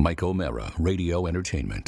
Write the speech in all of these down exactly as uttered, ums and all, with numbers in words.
Mike O'Mara, Radio Entertainment.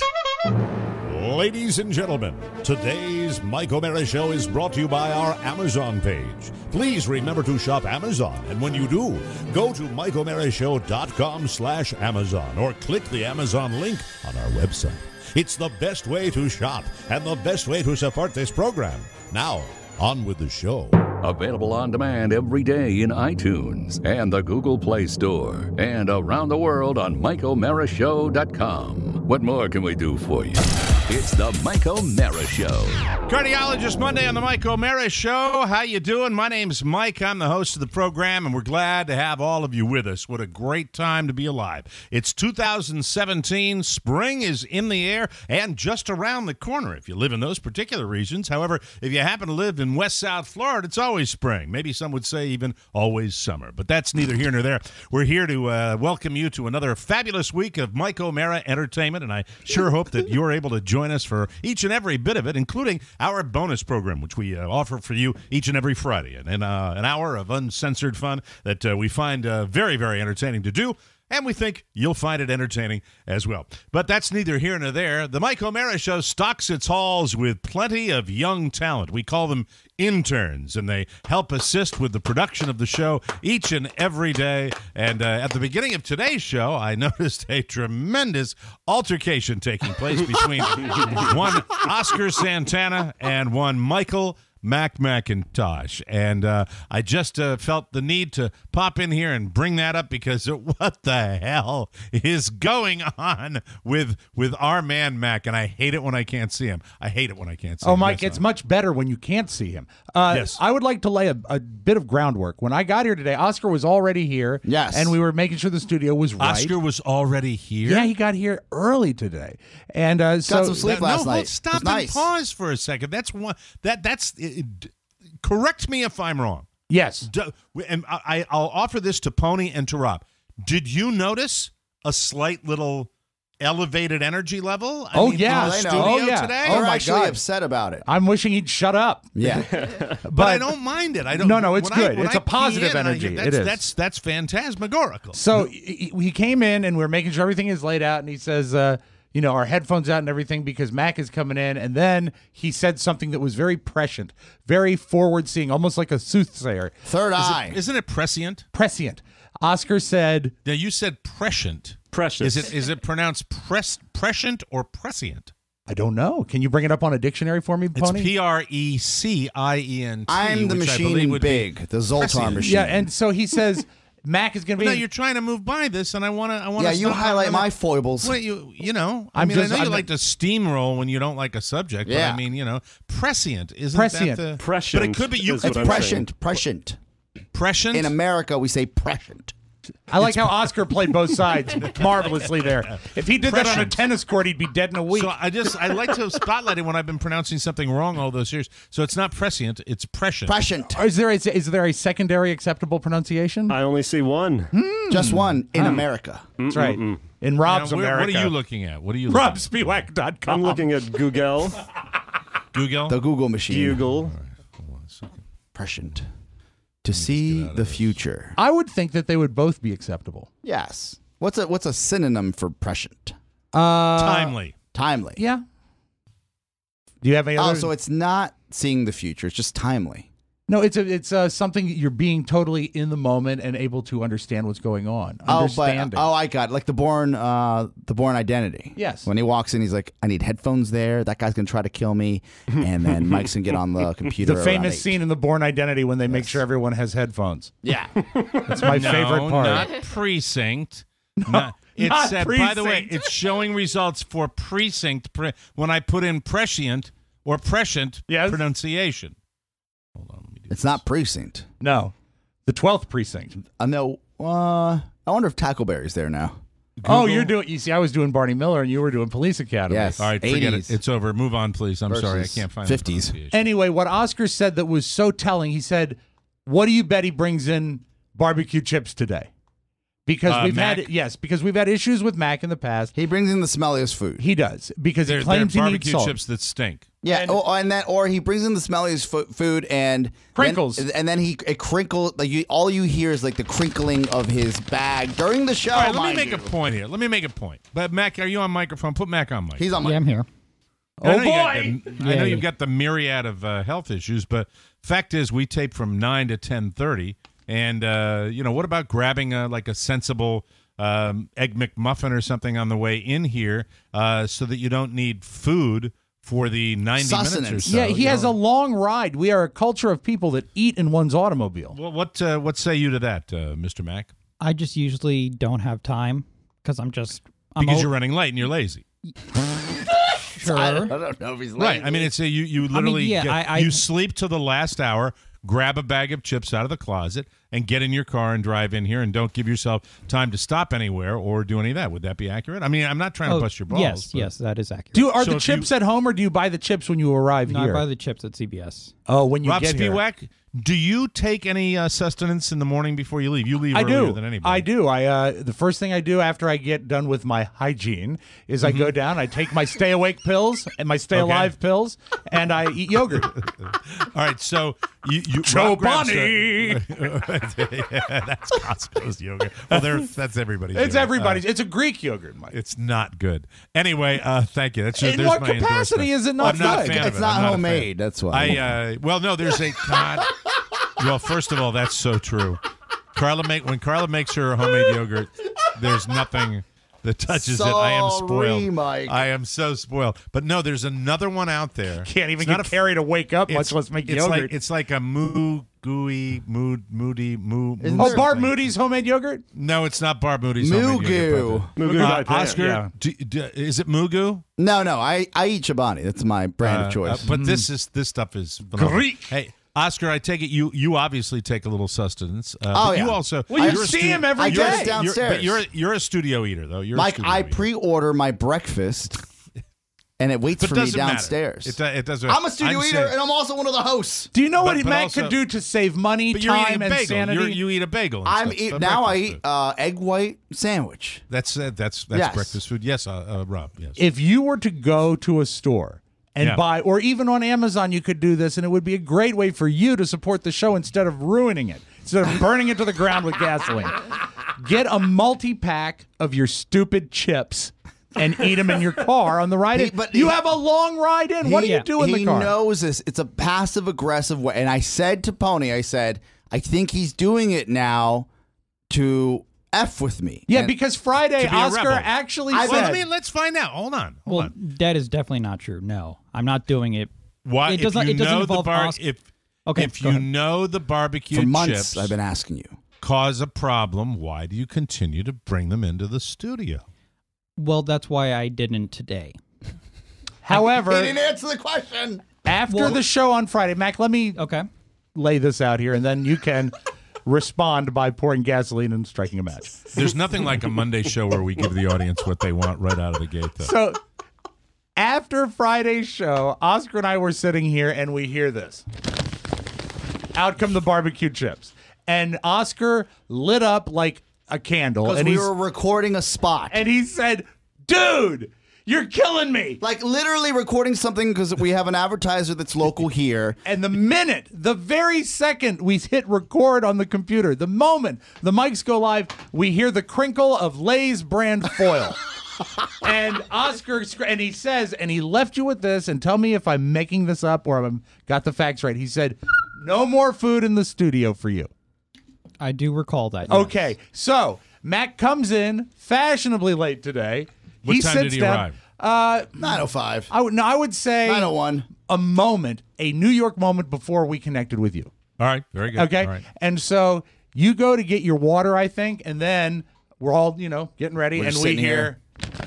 Ladies and gentlemen, today's Mike O'Mara Show is brought to you by our Amazon page. Please remember to shop Amazon, and when you do, go to mike o'mara show dot com slash Amazon or click the Amazon link on our website. It's the best way to shop and the best way to support this program. Now, on with the show. Available on demand every day in iTunes and the Google Play Store and around the world on mike o'mara show dot com. What more can we do for you? It's the Mike O'Mara Show. Cardiologist Monday on the Mike O'Mara Show. How you doing? My name's Mike. I'm the host of the program, and we're glad to have all of you with us. What a great time to be alive. It's two thousand seventeen. Spring is in the air and just around the corner if you live in those particular regions. However, if you happen to live in West South Florida, it's always spring. Maybe some would say even always summer. But that's neither here nor there. We're here to uh, welcome you to another fabulous week of Mike O'Mara Entertainment, and I sure hope that you're able to join us for each and every bit of it, including our bonus program, which we uh, offer for you each and every Friday. And, and uh, an hour of uncensored fun that uh, we find uh, very, very entertaining to do. And we think you'll find it entertaining as well. But that's neither here nor there. The Mike O'Mara Show stocks its halls with plenty of young talent. We call them interns, and they help assist with the production of the show each and every day. And uh, at the beginning of today's show, I noticed a tremendous altercation taking place between one Oscar Santana and one Michael Mac McIntosh, and uh, I just uh, felt the need to pop in here and bring that up because what the hell is going on with with our man Mac? And I hate it when I can't see him. I hate it when I can't see oh, him. Oh, Mike, yes, it's much better when you can't see him. Uh, yes. I would like to lay a, a bit of groundwork. When I got here today, Oscar was already here. Yes. And we were making sure the studio was right. Oscar was already here? Yeah, he got here early today. And uh, so got some sleep no, last no, night. Hold, stop it was and nice. pause for a second. That's one. That that's. It, correct me if I'm wrong. Yes. Do, and I, I'll offer this to Pony and to Rob. Did you notice a slight little elevated energy level? I Oh, mean, yeah. in the I know. studio Oh, yeah. today. They're Oh, my actually God. upset about it. I'm wishing he'd shut up. Yeah. But, But I don't mind it. I don't. No, no, it's when I- good. when It's I a positive key in, I- energy. that's, It is. That's that's phantasmagorical. So he he came in, and we we're making sure everything is laid out, and he says, uh, you know, our headphones out and everything because Mac is coming in. And then he said something that was very prescient, very forward-seeing, almost like a soothsayer. Third eye. Isn't it prescient? Prescient. Oscar said, Now you said prescient. Precious. Is it is it pronounced pres prescient or prescient? I don't know. Can you bring it up on a dictionary for me, It's Pony? P R E C I E N T. I'm the which I machine believe in would be big, the Zoltar prescient. machine. Yeah, and so he says Mac is going to be. No, you're trying to move by this, and I want to. I want yeah, to. you highlight my foibles. Well, you you know, I I'm mean, just- I know you I'm like to steamroll when you don't like a subject, Yeah. but I mean, you know, prescient isn't Prescient. that the Prescient But it could be you. is Could what be I'm prescient, prescient. prescient. In America, we say prescient. I like how Oscar played both sides marvelously there. If he did that on a Prescient. tennis court, he'd be dead in a week. So I just I like to spotlight it when I've been pronouncing something wrong all those years. So it's not prescient, it's prescient. Prescient. Is there a, is there a secondary acceptable pronunciation? I only see one. Just one in America. That's right. In Now, Rob's where- America. what are you looking at? What are you looking rob spiewak dot com. I'm looking at Google. at? Google? The Google machine. Google. Prescient. To see the future. I would think that they would both be acceptable. Yes. What's a what's a synonym for prescient? Uh, Timely. Timely. Yeah. Do you have any Oh, other? so it's not seeing the future. It's just timely. No, it's a, it's uh, something you're being totally in the moment and able to understand what's going on. Oh, but Understanding. oh, I got it. Like the Born, uh, the Born Identity. Yes. When he walks in, he's like, "I need headphones there. That guy's gonna try to kill me," and then Mike's gonna get on the computer. the around famous eight. scene in The Bourne Identity when they make sure everyone has headphones. Yeah. That's my no, favorite part. not precinct. Not, it's not uh, by the way, precinct. it's showing results for precinct pre- when I put in prescient or prescient Yes. pronunciation. Hold on, let me do It's this. not precinct. No, the twelfth precinct. I know. Uh, I wonder if Tackleberry's there now. Oh, Google. you're doing. You see, I was doing Barney Miller, and you were doing Police Academy. Yes. All right, forget eighties it. It's over. Move on, please. I'm sorry, I versus can't find fifties. the pronunciation. Anyway, what Oscar said that was so telling, he said, "What do you bet he brings in barbecue chips today?" Because Uh, we've Mac? had yes, because we've had issues with Mac in the past. He brings in the smelliest food. He does because They're, he claims they're he needs barbecue salt. chips that stink. Yeah, And- or, and then or he brings in the smelliest fo- food and Crinkles. then, and then he it crinkle like you, all you hear is like the crinkling of his bag during the show. All right, let me mind make you. a point here. Let me make a point. But Mac, are you on microphone? Put Mac on mic. He's on my. Yeah, I'm here. I know Oh, you got boy! the- I know Yay. you've got the myriad of uh, health issues, but fact is, we tape from nine to ten thirty, and uh, you know, what about grabbing a, like a sensible um, egg McMuffin or something on the way in here, uh, so that you don't need food for the ninety minutes or Sustenance. so? Yeah, he you has know? a long ride. We are a culture of people that eat in one's automobile. Well, what uh, what say you to that, uh, Mister Mac? I just usually don't have time because I'm just I'm Because o- you're running late and you're lazy. sure. I don't know if he's Right. I mean, it's a, you. You literally yeah, get, I- I- you sleep to the last hour, grab a bag of chips out of the closet, and get in your car and drive in here, and don't give yourself time to stop anywhere or do any of that. Would that be accurate? I mean, I'm not trying to Oh, bust your balls. yes, but- yes, that is accurate. Do are So the if you- chips at home, or do you buy the chips when you arrive no, here? I buy the chips at C B S. oh, when you Rob get here. Spiewak, do you take any uh, sustenance in the morning before you leave? You leave I earlier do. than anybody. I do. I uh, the first thing I do after I get done with my hygiene is I go down. I take my stay awake pills and my stay Okay. alive pills, and I eat yogurt. All right, so you, you Joe Rob grabs Bonnie. a- yeah, that's Costco's yogurt. Well, they're, that's everybody's. It's yogurt. everybody's. Uh, it's a Greek yogurt, Mike. it's not good. Anyway, uh, thank you. That's just, In there's what my capacity endorsement. is it not I'm not a good? fan of It's it. not I'm a fan. homemade. That's why. I uh, well, no, there's a God. Well, first of all, that's so true. Carla make when Carla makes her homemade yogurt, there's nothing that touches it. I am spoiled. Sorry, Mike. I am so spoiled. But no, there's another one out there. Can't even It's get not a- Carrie to wake up, much it's- less make it's yogurt. Like, it's like a moo gooey mood moody moo. Isn't moo oh, there- Barb something. Moody's homemade yogurt. No, it's not Barb Moody's homemade yogurt. Mugu. but, Mugu Uh, by Pam. Oscar, Yeah. do, do, is it Mugu? No, no. I, I eat Chobani. That's my brand Uh, of choice. uh, but this is this stuff is phenomenal. Greek. Hey, Oscar, I take it you you obviously take a little sustenance. Uh, Oh, but you yeah. also Well, you you're a see stu- him every I you're a- get it day. downstairs. You're, but you're you're a studio eater though. You're a Mike, studio I eater. pre-order my breakfast, and it waits But for me doesn't matter. downstairs. It, do- it doesn't. I'm a studio I'm eater, saying- and I'm also one of the hosts. Do you know But- what but Matt also- could do to save money, But you're eating time, a and bagel. sanity? You're, you eat a bagel. and I'm stuff. eat, A now. I breakfast eat food. uh, egg white sandwich. That's uh, that's that's Yes. breakfast food. Yes, uh, uh, Rob. Yes. if you were to go to a store and Yeah. buy, or even on Amazon, you could do this, and it would be a great way for you to support the show instead of ruining it, instead of burning it to the ground with gasoline. Get a multi-pack of your stupid chips and eat them in your car on the ride He- in. but you he- have a long ride in. What do you Yeah. do in he the car? knows this. It's a passive aggressive way. And I said to Pony, I said, I think he's doing it now to F with me. yeah, And because Friday, To be a Oscar rebel. actually I- said, well, I mean, let's find out. Hold on. Hold Well, on. that is definitely not true. No, I'm not doing it. Why? It doesn't. if you It doesn't know involve the bar, Oscar. if Okay, if go you ahead. know the barbecue for months, chips I've been asking you. cause a problem, why do you continue to bring them into the studio? Well, that's why I didn't today. however, He didn't answer the question. after Well- the show on Friday, Mac, let me Okay. lay this out here, and then you can respond by pouring gasoline and striking a match. There's nothing like a Monday show where we give the audience what they want right out of the gate, though. So after Friday's show, Oscar and I were sitting here and we hear this. Out come the barbecue chips. And Oscar lit up like a candle. Because And, we he's- were recording a spot. and he said, dude, you're killing me. like literally recording something because we have an advertiser that's local here. And the minute, the very second we hit record on the computer, the moment the mics go live, we hear the crinkle of Lay's brand foil. And Oscar, sc- and he says, and he left you with this, and tell me if I'm making this up or I've got the facts right. He said, no more food in the studio for you. I do recall that. yes. Okay, so Mac comes in fashionably late today. What he time sits did he down. arrive? Uh, nine oh five. I would no, I would say nine oh one. a moment, a New York moment before we connected with you. All right, very good. Okay. All right. And so you go to get your water, I think, and then we're all, you know, getting ready, We're and just we sitting hear.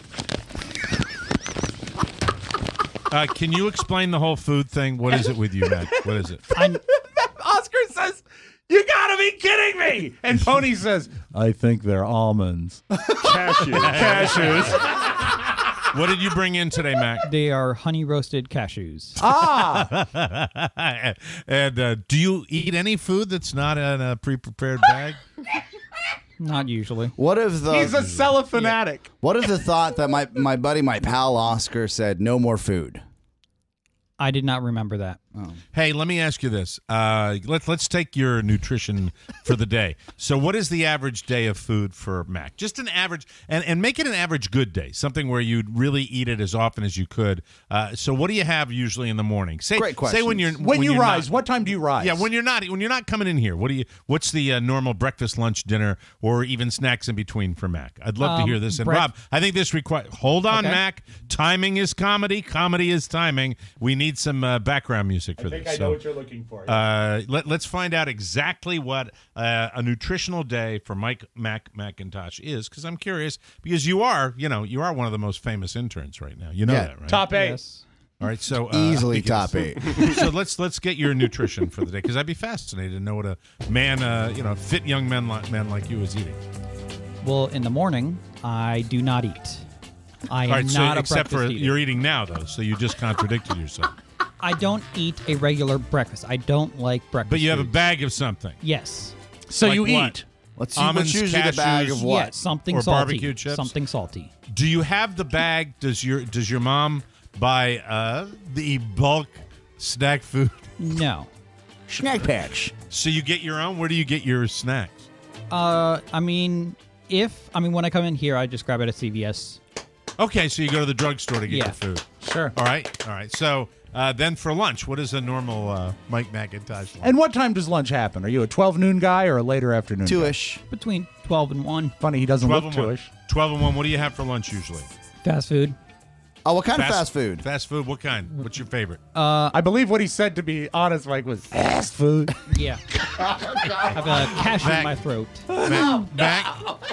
Uh, can you explain the whole food thing? What is it with you, Matt? What is it? Oscar says, "You gotta be kidding me!" And Pony says, "I think they're almonds." Cashew. Cashews. What did you bring in today, Mac? They are honey roasted cashews. Ah, And uh, do you eat any food that's not in a pre-prepared bag? Not usually. What if the he's a cellar fanatic. what if the thought that my my buddy, my pal Oscar said no more food? I did not remember that. Hey, let me ask you this. Uh, let's let's take your nutrition for the day. So, what is the average day of food for Mac? Just an average, and, and make it an average good day, something where you'd really eat it as often as you could. Uh, so, what do you have usually in the morning? Say, Great say when you're questions. When, you you're rise, not- what time do you rise? Yeah, when you're not when you're not coming in here, what do you? What's the uh, normal breakfast, lunch, dinner, or even snacks in between for Mac? I'd love to Um, hear this. And break- Rob, I think this requires. Hold on, Okay. Mac. Timing is comedy. Comedy is timing. We need some uh, background music for I think this. I know So, what you're looking for. uh, let, let's find out exactly what uh, a nutritional day for Mike Mac McIntosh is, because I'm curious. Because you are, you know, you are one of the most famous interns right now. You know Yeah, that, right? Top eight. Yes. All right, so uh, Easily I guess- top eight. so let's let's get your nutrition for the day, because I'd be fascinated to know what a man, uh, you know, fit young man like man like you is eating. Well, in the morning, I do not eat. I am All right, so not a except for breakfast eater. you're eating now, though, so you just contradicted yourself. I don't eat a regular breakfast. I don't like breakfast. But you have a foods. bag of something. Yes. So Like you what? eat. Let's, Almonds, let's usually the bag cashews. of what? Yes, something Or salty. barbecue chips? Something salty. Do you have the bag? Does your does your mom buy uh, the bulk snack food? No. Snack patch. So you get your own? Where do you get your snacks? Uh, I mean, if I mean when I come in here, I just grab it at C V S. Okay, so you go to the drugstore to get Yeah. your food. Sure. All right, all right. So uh, then for lunch, what is a normal uh, Mike McIntosh lunch? And what time does lunch happen? Are you a twelve noon guy or a later afternoon guy? Two-ish. Between twelve and one. Funny, he doesn't twelve look and one. two-ish. Twelve and one. What do you have for lunch usually? Fast food. Oh, what kind of fast food? Fast food. What kind? What's your favorite? I believe what he said, to be honest, Mike, was fast food. Yeah. I have a cashew Mac. in my throat. Mac. Mac?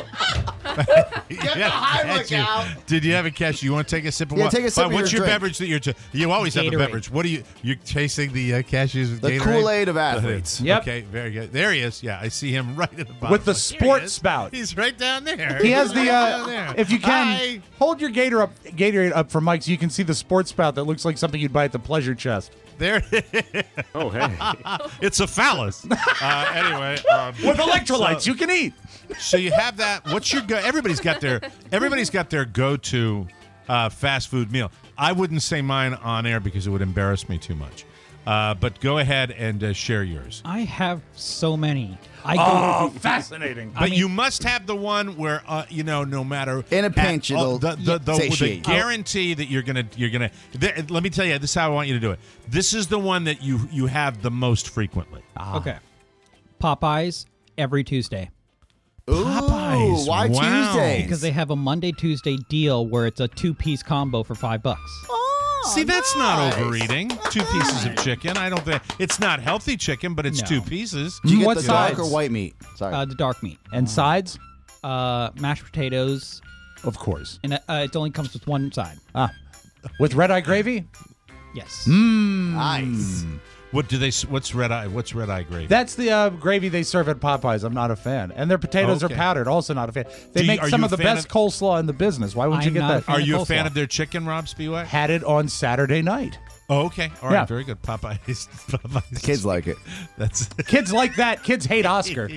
Get the Heimlich out. Did you have a cashew? You want to take a sip of Yeah, what? take a sip But of what's your your drink. beverage that you're? T- you always have a Gatorade. beverage. What are you? You're chasing the uh, cashews with The Gatorade? Kool-Aid of athletes. Yep. Okay, very good. There he is. Yeah, I see him right at the bottom. With the There he sport is. spout. He's right down there. He has the, He's right down uh, there. if you can, Hi. hold your Gator up, Gatorade up for Mike so you can see the sports spout that looks like something you'd buy at the pleasure chest. There. Oh, hey. It's a phallus. Uh, anyway, um, With electrolytes, so, you can eat. so you have that. What's your go? Everybody's got their. Everybody's got their go-to uh, fast food meal. I wouldn't say mine on air because it would embarrass me too much. Uh, but go ahead and uh, share yours. I have so many. I go. Oh, fascinating. But I mean- you must have the one where uh, you know, no matter In a pinch, at- oh, it'll the, the, the, the satiate. guarantee that you're gonna you're gonna. Th- let me tell you, this is how I want you to do it. This is the one that you you have the most frequently. Okay. Popeyes every Tuesday Ooh, Popeyes. why Wow. Tuesdays? because they have a Monday Tuesday deal where it's a two piece combo for five bucks. Oh, See, that's nice. not overeating. Two pieces of chicken. I don't think it's not healthy chicken, but it's No. two pieces. Do you get What the dark sides? or white meat? Sorry. Uh, the dark meat, And sides? uh, mashed potatoes, Of course. and uh, it only comes with one side. Ah, with red eye gravy? Yes. nice. What do they? s- What's red eye? What's red eye gravy? That's the uh, gravy they serve at Popeyes. I'm not a fan. And their potatoes Okay. are powdered. Also not a fan. They Do you- make are some you of a the fan best of- coleslaw in the business. Why wouldn't you I'm get not a that? fan. Are you a coleslaw. fan of their chicken, Rob Spiewak? Had it on Saturday night. Oh, okay. All right. Yeah. Very good. Popeyes. Popeyes. Kids like it. That's Kids like that. Kids hate Oscar.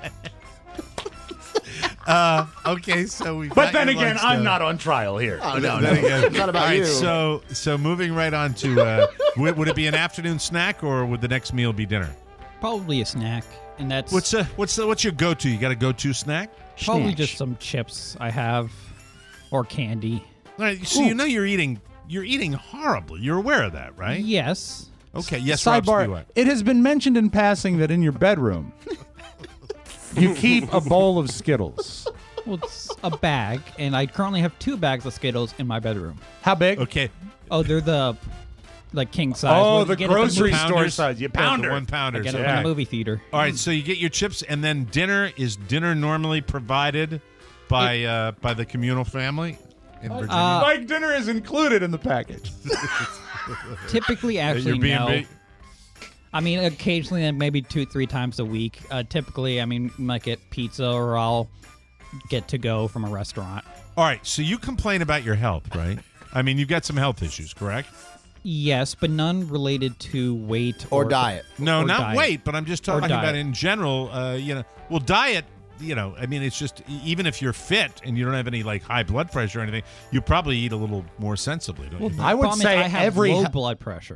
uh, okay. So we. But then again, I'm not on trial here. Oh, no, no. Then again- It's not about All right, you. So, so moving right on to, uh, would, would it be an afternoon snack or would the next meal be dinner? Probably a snack, and that's What's uh, what's the, what's your go-to? You got a go-to snack? probably Snatch. just some chips I have, or candy. All right. So you know you're eating you're eating horribly. You're aware of that, right? Yes. Okay. Yes. Rob Sidebar. Spiewak. It has been mentioned in passing that in your bedroom, you keep a bowl of Skittles. Well, it's a bag, and I currently have two bags of Skittles in my bedroom. How big? Okay. Oh, they're the like king size. Oh, What the you get at grocery movie- store Pounders? size. You Yeah, pounder. the one I pounders. get it Yeah. from the movie theater. All right, so you get your chips, and then dinner is dinner normally provided by uh, by the communal family in Virginia. Uh, Like dinner is included in the package. Typically, Your actually, B and no. B? I mean, occasionally, maybe two, three times a week. Uh, typically, I mean, might get pizza or I'll get to go from a restaurant. All right, so you complain about your health, right? I mean, you've got some health issues, correct? Yes, but none related to weight Or diet. No, or not diet. weight, but I'm just Or talking about diet. in general. Uh, you know, well, diet. You know, I mean, it's just e- even if you're fit and you don't have any like high blood pressure or anything, you probably eat a little more sensibly, don't Well, you? the I would problem is say I have every low he- blood pressure.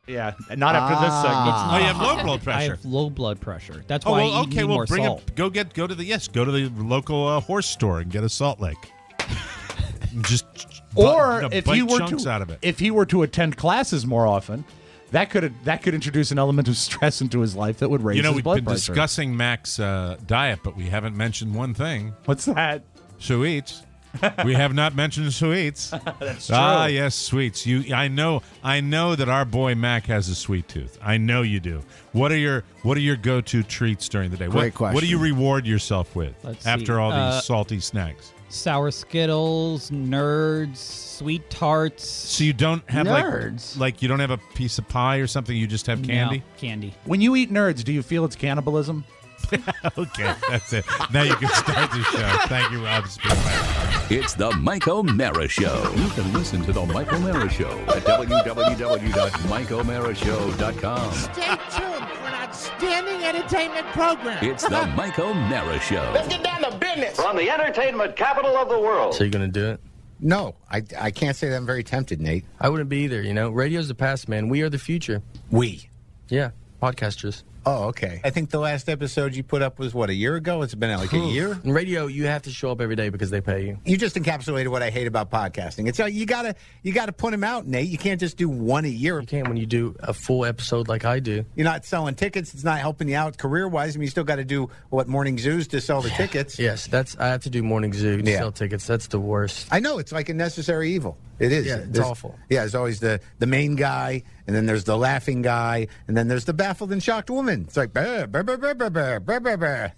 Yeah, not after this segment. Ah. Oh, you have low blood I pressure. have low blood pressure. That's Oh why well, I okay. need Well, more bring salt. it. Go get. Go to the yes. Go to the local uh, horse store and get a Salt Lake. Just Or bite, if bite he were chunks to, out of it. if he were to attend classes more often, that could that could introduce an element of stress into his life that would raise You know, his we've blood been pressure. discussing Mac's uh, diet, but we haven't mentioned one thing: What's that? sweets. We have not mentioned sweets. That's true. Ah, yes, sweets. You, I know, I know that our boy Mac has a sweet tooth. I know you do. What are your What are your go to treats during the day? Great what, What do question. you reward yourself with Let's after see. all these Uh, salty snacks? Sour Skittles, Nerds, Sweet Tarts. So you don't have Nerds. like like you don't have a piece of pie or something. You just have candy. No, candy. When you eat Nerds, do you feel it's cannibalism? Okay, that's it. Now you can start the show. Thank you, Rob. It's the Mike O'Mara Show. You can listen to the Mike O'Mara Show at w w w dot mike o'mara show dot com. Stay tuned for an outstanding entertainment program. It's the Mike O'Mara Show. get down to business. From the entertainment capital of the world. So you gonna do it? No, I, I can't say that I'm very tempted, Nate. I wouldn't be either. You know, radio's the past, man. We are the future. We. Yeah, podcasters. Oh, okay. I think the last episode you put up was, what, a year ago? It's been like a year? In radio, you have to show up every day because they pay you. You just encapsulated what I hate about podcasting. It's uh, you gotta you gotta put them out, Nate. You can't just do one a year. You can't when you do a full episode like I do. You're not selling tickets. It's not helping you out career wise. I mean, you still got to do what morning zoos to sell the tickets. Yes, that's. I have to do morning zoo to Yeah. sell tickets. That's the worst. I know it's like a necessary evil. It is. Yeah, it's There's- awful. Yeah, there's always the the main guy, and then there's the laughing guy, and then there's the baffled and shocked woman. It's like, brr, brr, brr, brr, brr, brr, brr, brr, brr.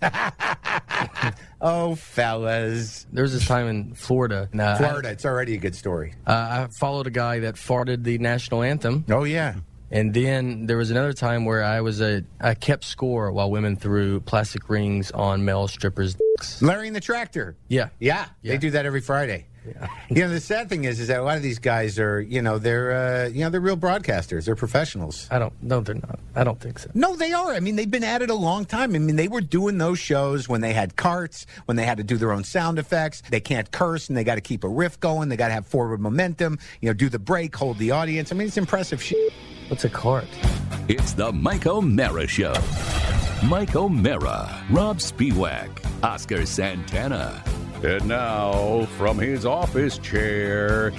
Oh, fellas. There was this time in Florida. and, uh, Florida, it's already a good story. I, uh, I followed a guy that farted the national anthem. Oh, yeah. And then there was another time where I was a I kept score while women threw plastic rings on male strippers' dicks. Larry and the Tractor. Yeah. Yeah, Yeah. they do that every Friday. You know, the sad thing is, is that a lot of these guys are, you know, they're, uh, you know, they're real broadcasters. They're professionals. I don't. No, they're not. I don't think so. No, they are. I mean, they've been at it a long time. I mean, they were doing those shows when they had carts, when they had to do their own sound effects. They can't curse, and they got to keep a riff going. They got to have forward momentum. You know, do the break, hold the audience. I mean, it's impressive shit. What's a cart? It's the Mike O'Mara Show. Mike O'Mara, Rob Spiewak, Oscar Santana. And now, from his office chair,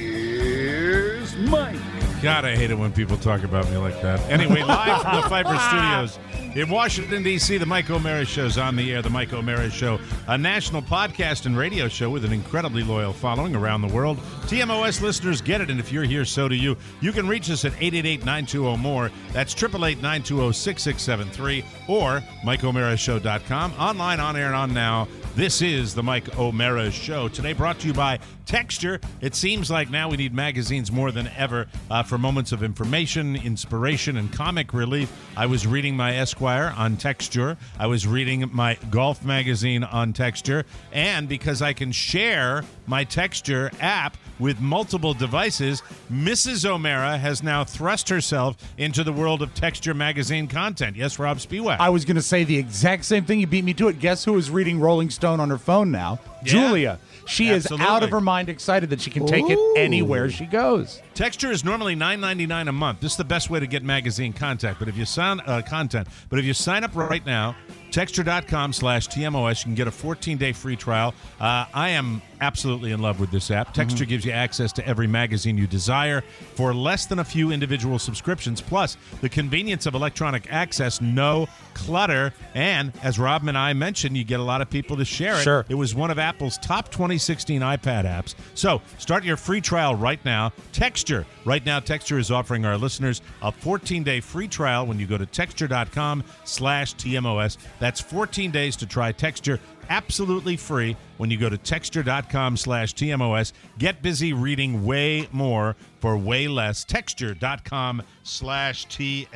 here's Mike. God, I hate it when people talk about me like that. Anyway, live from the Pfeiffer Studios in Washington, D C, the Mike O'Mara Show's on the air. The Mike O'Mara Show, a national podcast and radio show with an incredibly loyal following around the world. T M O S listeners get it, and if you're here, so do you. You can reach us at eight eight eight, nine two zero, M O R E. That's eight eight eight, nine two zero, six six seven three or mike o'mara show dot com. Online, on air, and on now. This is the Mike O'Mara Show. Today brought to you by Texture. It seems like now we need magazines more than ever uh, for moments of information, inspiration, and comic relief. I was reading my Esquire on Texture. I was reading my golf magazine on Texture. And because I can share my Texture app with multiple devices, Missus O'Mara has now thrust herself into the world of Texture magazine content. Yes, Rob Spiewak. I was going to say the exact same thing. You beat me to it. Guess who is reading Rolling Stone on her phone now? Yeah. Julia. She Absolutely. is out of her mind excited that she can take it anywhere she goes. Texture is normally nine ninety-nine a month. This is the best way to get magazine content. But if you sign uh, content, but if you sign up right now, texture.com slash TMOS, you can get a fourteen-day free trial. Uh, I am absolutely in love with this app. Texture mm-hmm. gives you access to every magazine you desire for less than a few individual subscriptions, plus the convenience of electronic access, no clutter, and as Rob and I mentioned, you get a lot of people to share it. Sure. It was one of Apple's top twenty sixteen iPad apps. So start your free trial right now. Texture. Right now, Texture is offering our listeners a fourteen-day free trial when you go to texture.com slash TMOS. That's fourteen days to try Texture absolutely free when you go to texture.com slash TMOS. Get busy reading way more for way less. Texture.com slash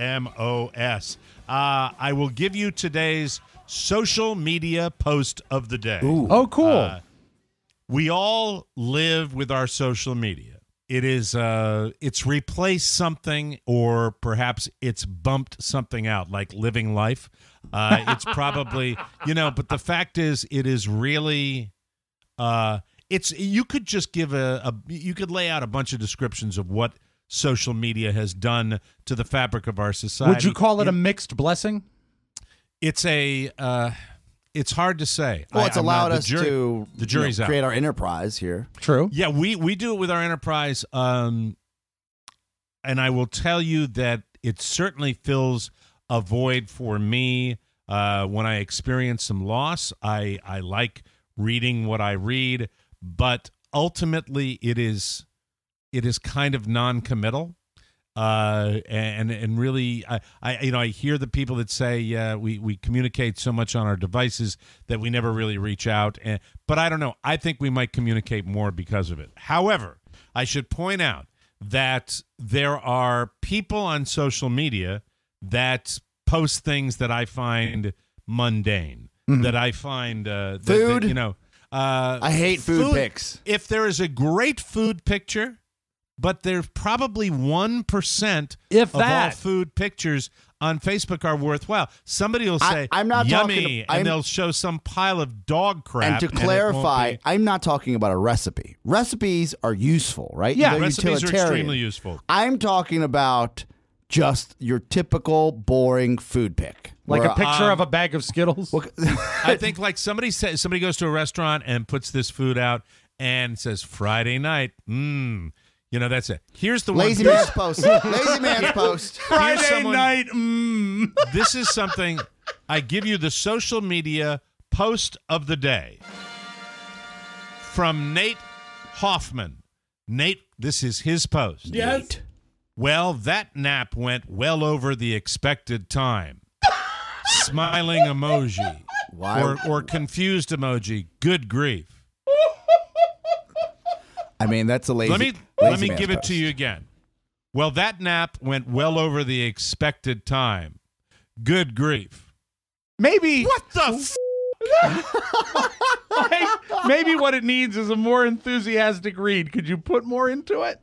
TMOS. Uh, I will give you today's social media post of the day. Ooh. Oh, cool. Uh, we all live with our social media. It is, uh, it's replaced something, or perhaps it's bumped something out, like living life. Uh, it's probably, you know, but the fact is, it is really, uh, it's, you could just give a, a, you could lay out a bunch of descriptions of what social media has done to the fabric of our society. Would you call it a mixed blessing? It's a. Uh, it's hard to say. Well, I- it's I'm allowed not- the us jury- to The jury's you know, out. create our enterprise here. True. Yeah, we we do it with our enterprise, um, and I will tell you that it certainly fills a void for me uh, when I experience some loss. I I like reading what I read, but ultimately it is it is kind of non-committal. Uh, and and really, I, I you know I hear the people that say uh, we we communicate so much on our devices that we never really reach out. And but I don't know. I think we might communicate more because of it. However, I should point out that there are people on social media that post things that I find mundane, Mhm. that I find uh, that- Food? that, you know, uh, I hate food pics. If there is a great food picture. But there's probably one percent If of all that. food pictures on Facebook are worthwhile. Somebody will I- say, I'm not yummy, talking- and I'm- they'll show some pile of dog crap. And to it won't clarify, be- I'm not talking about a recipe. Recipes are useful, right? Yeah, They're recipes are utilitarian. extremely useful. I'm talking about just your typical boring food pic. Like Where, a picture um, of a bag of Skittles? I think like somebody says, somebody goes to a restaurant and puts this food out and says, Friday night, mmm. You know, that's it. Here's the Lazy one. man's post. Lazy man's post. Friday someone- night. Mm. This is something I give you the social media post of the day from Nate Hoffman. Nate, this is his post. Yes. Well, that nap went well over the expected time. Smiling emoji. Why? Or, or confused emoji. Good grief. I mean, that's a lazy. Let me lazy let me man's give it post. to you again. Well, that nap went well over the expected time. Good grief. Maybe. What the f- like, maybe what it needs is a more enthusiastic read. Could you put more into it?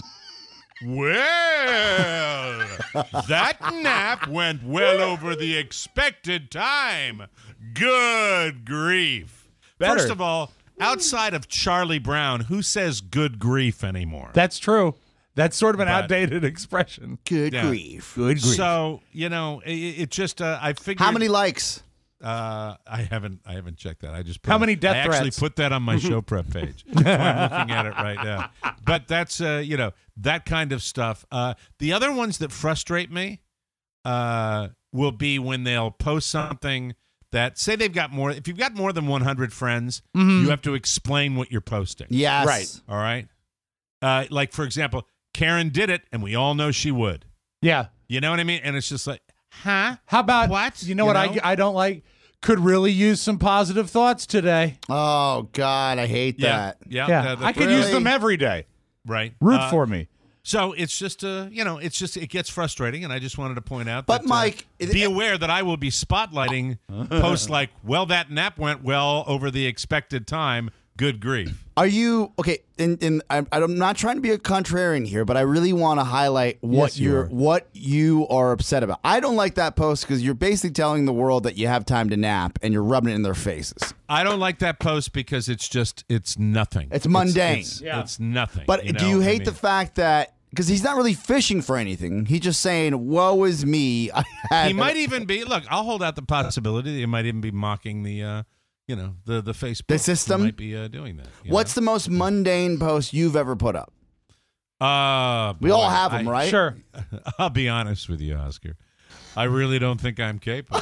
Well, that nap went well over the expected time. Good grief. Better. First of all, outside of Charlie Brown, who says good grief anymore? That's true. That's sort of an But- outdated expression. Good Yeah. grief. Good grief. So, you know, it, it just, uh, I figured. How many likes? Uh, I haven't. I haven't checked that. I just put How it- many death I actually threats? put that on my show prep page. So I'm looking at it right now. But that's uh, you know, that kind of stuff. Uh, the other ones that frustrate me uh, will be when they'll post something that say they've got more. If you've got more than one hundred friends, you have to explain what you're posting. Yes. Right. All right. Uh, like for example, Karen did it, and we all know she would. Yeah. You know what I mean? And it's just like, huh? How about What? You know You what know? I I don't like? Could really use some positive thoughts today. Oh God, I hate Yeah. that. Yeah. Yeah, uh, the- I could use really- them every day. right. Root Uh, for me. So it's just, uh, you know, it's just, it gets frustrating, and I just wanted to point out But, that, Mike, uh, it- be aware that I will be spotlighting posts like, well, that nap went well over the expected time. Good grief. Are you okay? And and I'm, I'm not trying to be a contrarian here, but I really want to highlight what Yes, you you're are. what you are upset about. I don't like that post because you're basically telling the world that you have time to nap and you're rubbing it in their faces. I don't like that post because it's just, it's nothing. It's mundane. It's, Yeah. it's nothing. But you do know? you I hate mean, the fact that because he's not really fishing for anything, he's just saying, "Woe is me." I had He might even be, look, I'll hold out the possibility that he might even be mocking the, uh, you know, the, the Facebook. The system? He might be uh, doing that. you What's know? the most mundane post you've ever put up? Uh, We all boy, have them, I- right? Sure. I'll be honest with you, Oscar. I really don't think I'm capable.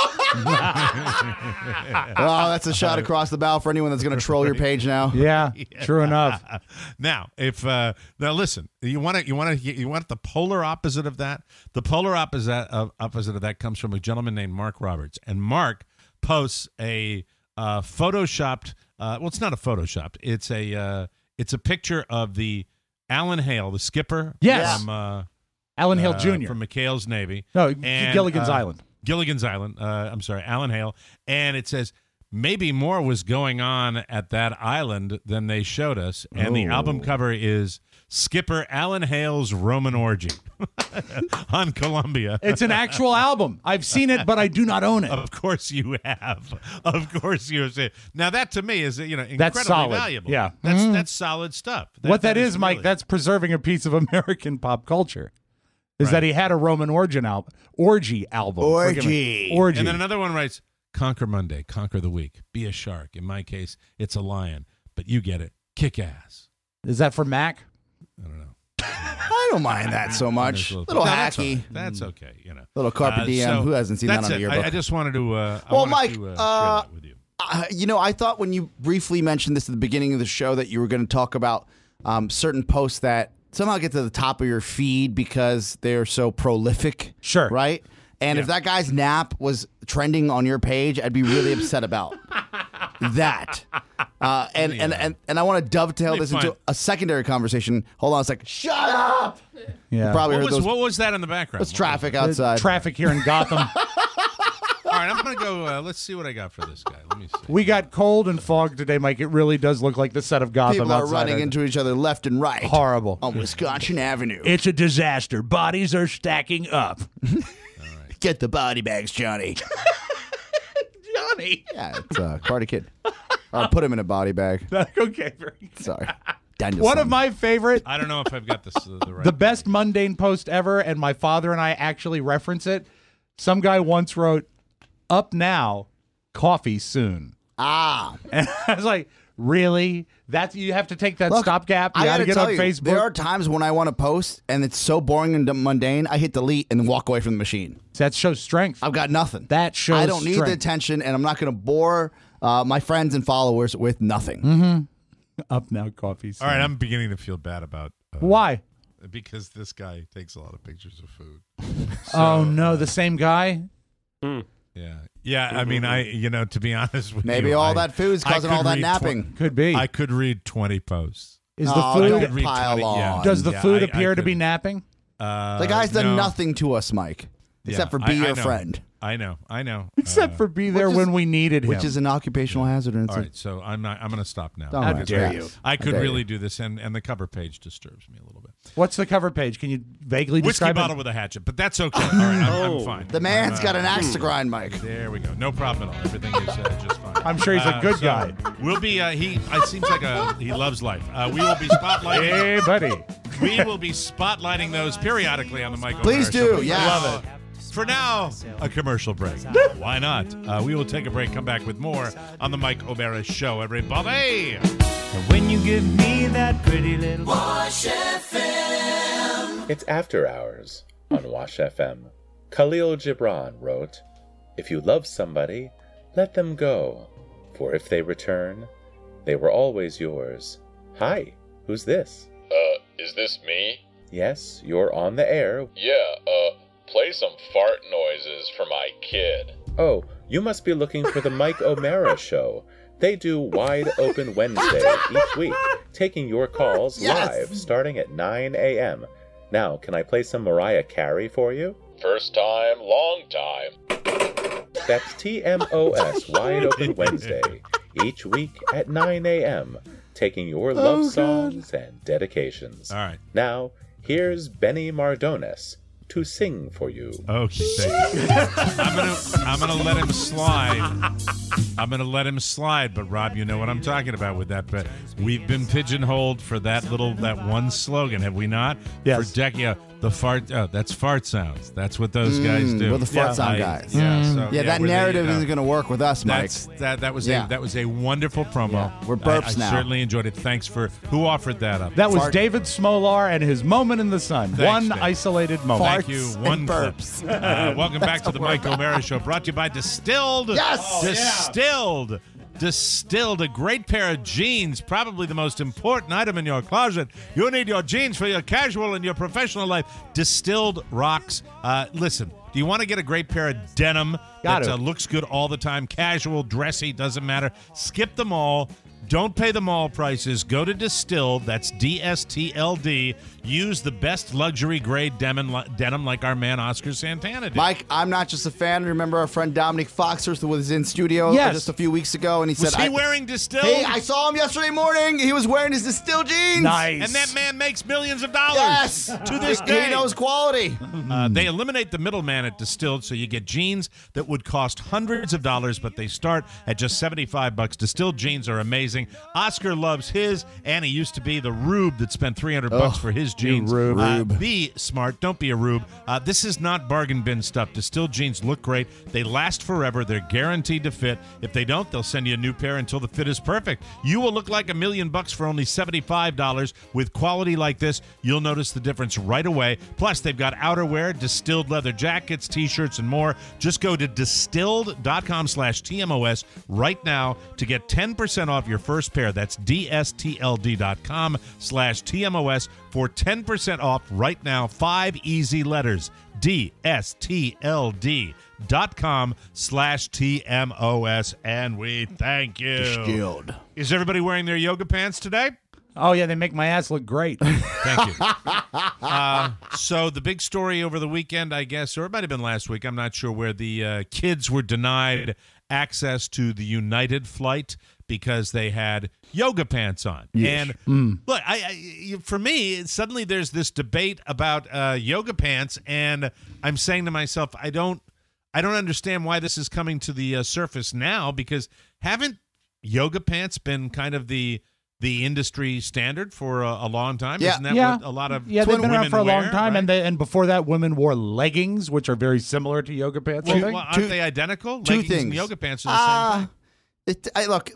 Oh, that's a shot across the bow for anyone that's going to troll your page now. Yeah, true enough. Now, if uh, now listen, you want to you want to you want the polar opposite of that. The polar opposite of, opposite of that comes from a gentleman named Mark Roberts, and Mark posts a uh, photoshopped. Uh, well, it's not a photoshopped. It's a uh, it's a picture of the Alan Hale, the skipper. Yes. From, uh, Alan Hale uh, Junior from McHale's Navy. No, And, Gilligan's uh, Island. Gilligan's Island. Uh, I'm sorry, Alan Hale. And it says, maybe more was going on at that island than they showed us. And the Oh. album cover is Skipper Alan Hale's Roman Orgy on Columbia. It's an actual album. I've seen it, but I do not own it. Of course you have. Of course you have. Now that to me is, you know, incredibly That's solid. valuable. Yeah. That's Mhm. that's solid stuff. what that is, Mike, really- that's preserving a piece of American pop culture. Is Right. that he had a Roman origin album, orgy album, Forgive me. Orgy. orgy. And then another one writes, Conquer Monday, conquer the week, be a shark. In my case, it's a lion, but you get it. Kick ass. Is that for Mac? I don't know. I don't mind that so much. There's a Little No, that's hacky. all right. That's okay, you know. Little carpe Uh, diem. so Who hasn't seen that that's on a it. yearbook? I, I just wanted to. Uh, I Well, wanted Mike, to, uh, uh, share that with you. Uh, you know, I thought when you briefly mentioned this at the beginning of the show that you were going to talk about um, certain posts that somehow get to the top of your feed because they're so prolific. Sure. Right? And if that guy's nap was trending on your page, I'd be really upset about that. Uh, and, and, and, and I want to dovetail Let me this into find- a secondary conversation. Hold on a second. Shut up! Yeah. Probably What heard was, those. what was that in the background? It's What was traffic it? outside. Traffic here in Gotham. All right, I'm going to go. Uh, let's see what I got for this guy. Let me see. We got cold and fog today, Mike. It really does look like the set of Gotham People are outside. running into each other left and right. Horrible. On Wisconsin Avenue. It's a disaster. Bodies are stacking up. Get the body bags, Johnny. Johnny. Yeah, it's uh, Karate Kid. I'll put him in a body bag. Okay, very good. Sorry. Danielson. One of my favorite, I don't know if I've got this uh, the right. the best mundane post ever, and my father and I actually reference it. Some guy once wrote, "Up now, coffee soon." Ah. And I was like, really? That's you have to take that Look, stopgap. You I got gotta to get tell on you, Facebook. there are times when I want to post and it's so boring and mundane, I hit delete and walk away from the machine. That shows strength. I've got nothing. That shows I don't need the strength. attention, and I'm not going to bore uh, my friends and followers with nothing. Mm-hmm. Up now, coffee soon. All right, I'm beginning to feel bad about. Uh, Why? Because this guy takes a lot of pictures of food. Oh no, the same guy. Yeah, yeah. I mean, I you know, to be honest with Maybe you, all I- that food's I causing could all that read napping. Could be. I could read twenty posts. Is Oh, the food? don't could read pile twenty yeah. on. Does the Yeah, food I- appear I to be could- napping? Uh, The guy's done no. nothing to us, Mike, except Yeah, for be I- I your know. friend, I know, I know. Except Uh, for be there which is- when we needed him. which is an occupational hazard. And it's all a- right, so I'm not. I'm going to stop now. Don't How worry. dare Yes. you. I How could dare really you. do this, and, and the cover page disturbs me a little bit. What's the cover page? Can you vaguely Whiskey describe bottle it? with a hatchet, but that's okay. All right, I'm, I'm fine. The man's I'm, got uh, an axe to grind, Mike. There we go. No problem at all. Everything is uh, just fine. I'm sure he's a Uh, good so guy. We'll be. Uh, he. It seems like a. He loves life. Uh, we will be spotlighting. Hey, buddy. We will be spotlighting those periodically on the Mike. Please O'Mara Show. do, yeah. Love it. For now, a commercial break. Why not? Uh, we will take a break. Come back with more on the Mike O'Mara Show. Everybody. When you give me that pretty little Wash F M. It's After Hours on Wash F M. Khalil Gibran wrote, "If you love somebody, let them go. For if they return, they were always yours. Hi, who's this?" Uh, is this me? Yes, you're on the air. Yeah, uh, play some fart noises for my kid. Oh, you must be looking for the Mike O'Mara Show. They do Wide Open Wednesday each week, taking your calls Yes. live starting at nine a.m. Now, can I play some Mariah Carey for you? First time, long time. That's T M O S Wide Open Wednesday, each week at nine a.m., taking your love Oh, songs and dedications. All right. Now, here's Benny Mardones to sing for you. Okay, thank you. I'm gonna. I'm gonna let him slide. I'm gonna let him slide. But Rob, you know what I'm talking about with that. But we've been pigeonholed for that little, that one slogan, have we not? Yes. For decades. The fart. Oh, that's fart sounds. That's what those guys do. We're the fart Yeah. sound I- guys. Yeah. So, Yeah, that we're the, narrative uh, isn't going to work with us, Mike. That's that. That was Yeah. a that was a wonderful promo. Yeah, we're I- burps I, now. certainly enjoyed it. Thanks for who offered that up. That was Fart- David Smolar and his moment in the sun. Thanks, One Dave. isolated moment. Thank you. Farts One and clip. burps. Uh, welcome back to the Mike O'Mara Show, brought to you by Distilled. Yes! Oh, yeah. Distilled. Distilled, a great pair of jeans, probably the most important item in your closet. You need your jeans for your casual and your professional life. Distilled rocks. Uh, listen, do you want to get a great pair of denim Got that to. uh, looks good all the time? Casual, dressy, doesn't matter. Skip them all. Don't pay the mall prices. Go to Distilled. That's D S T L D. Use the best luxury grade denim, denim like our man Oscar Santana did. Mike, I'm not just a fan. Remember our friend Dominic Foxhurst was in studio Yes. just a few weeks ago, and he Was said, he I, wearing Distilled? Hey, I saw him yesterday morning. He was wearing his Distilled jeans. Nice. And that man makes millions of dollars Yes. to this He- day. He knows quality. Uh, they eliminate the middleman at Distilled, so you get jeans that would cost hundreds of dollars, but they start at just seventy-five bucks. Distilled jeans are amazing. Oscar loves his, and he used to be the rube that spent three hundred bucks for his jeans. rube. Uh, be smart. Don't be a rube. Uh, this is not bargain bin stuff. Distilled jeans look great. They last forever. They're guaranteed to fit. If they don't, they'll send you a new pair until the fit is perfect. You will look like a million bucks for only seventy-five dollars. With quality like this, you'll notice the difference right away. Plus, they've got outerwear, distilled leather jackets, t-shirts, and more. Just go to distilled.com slash TMOS right now to get ten percent off your first pair. That's D-S-T-L-D.com slash TMOS for ten percent off right now. Five easy letters. D-S-T-L-D dot com slash T-M-O-S. And we thank you. Distilled. Is everybody wearing their yoga pants today? Oh, yeah, they make my ass look great. Thank you. Uh, so the big story over the weekend, I guess, or it might have been last week, I'm not sure, where the uh, kids were denied access to the United flight because they had yoga pants on. Yes. And Mm. look, I, I, for me, suddenly there's this debate about uh, yoga pants, and I'm saying to myself, I don't, I don't understand why this is coming to the uh, surface now, because haven't yoga pants been kind of the the industry standard for a, a long time? Yeah. Isn't that yeah. what a lot of yeah, they've been women around for a long wear, time, right? and they, and before that, women wore leggings, which are very similar to yoga pants. I Well, think. well, aren't Two- they identical? two Leggings and things. yoga pants are the same Uh, thing. it, I, look,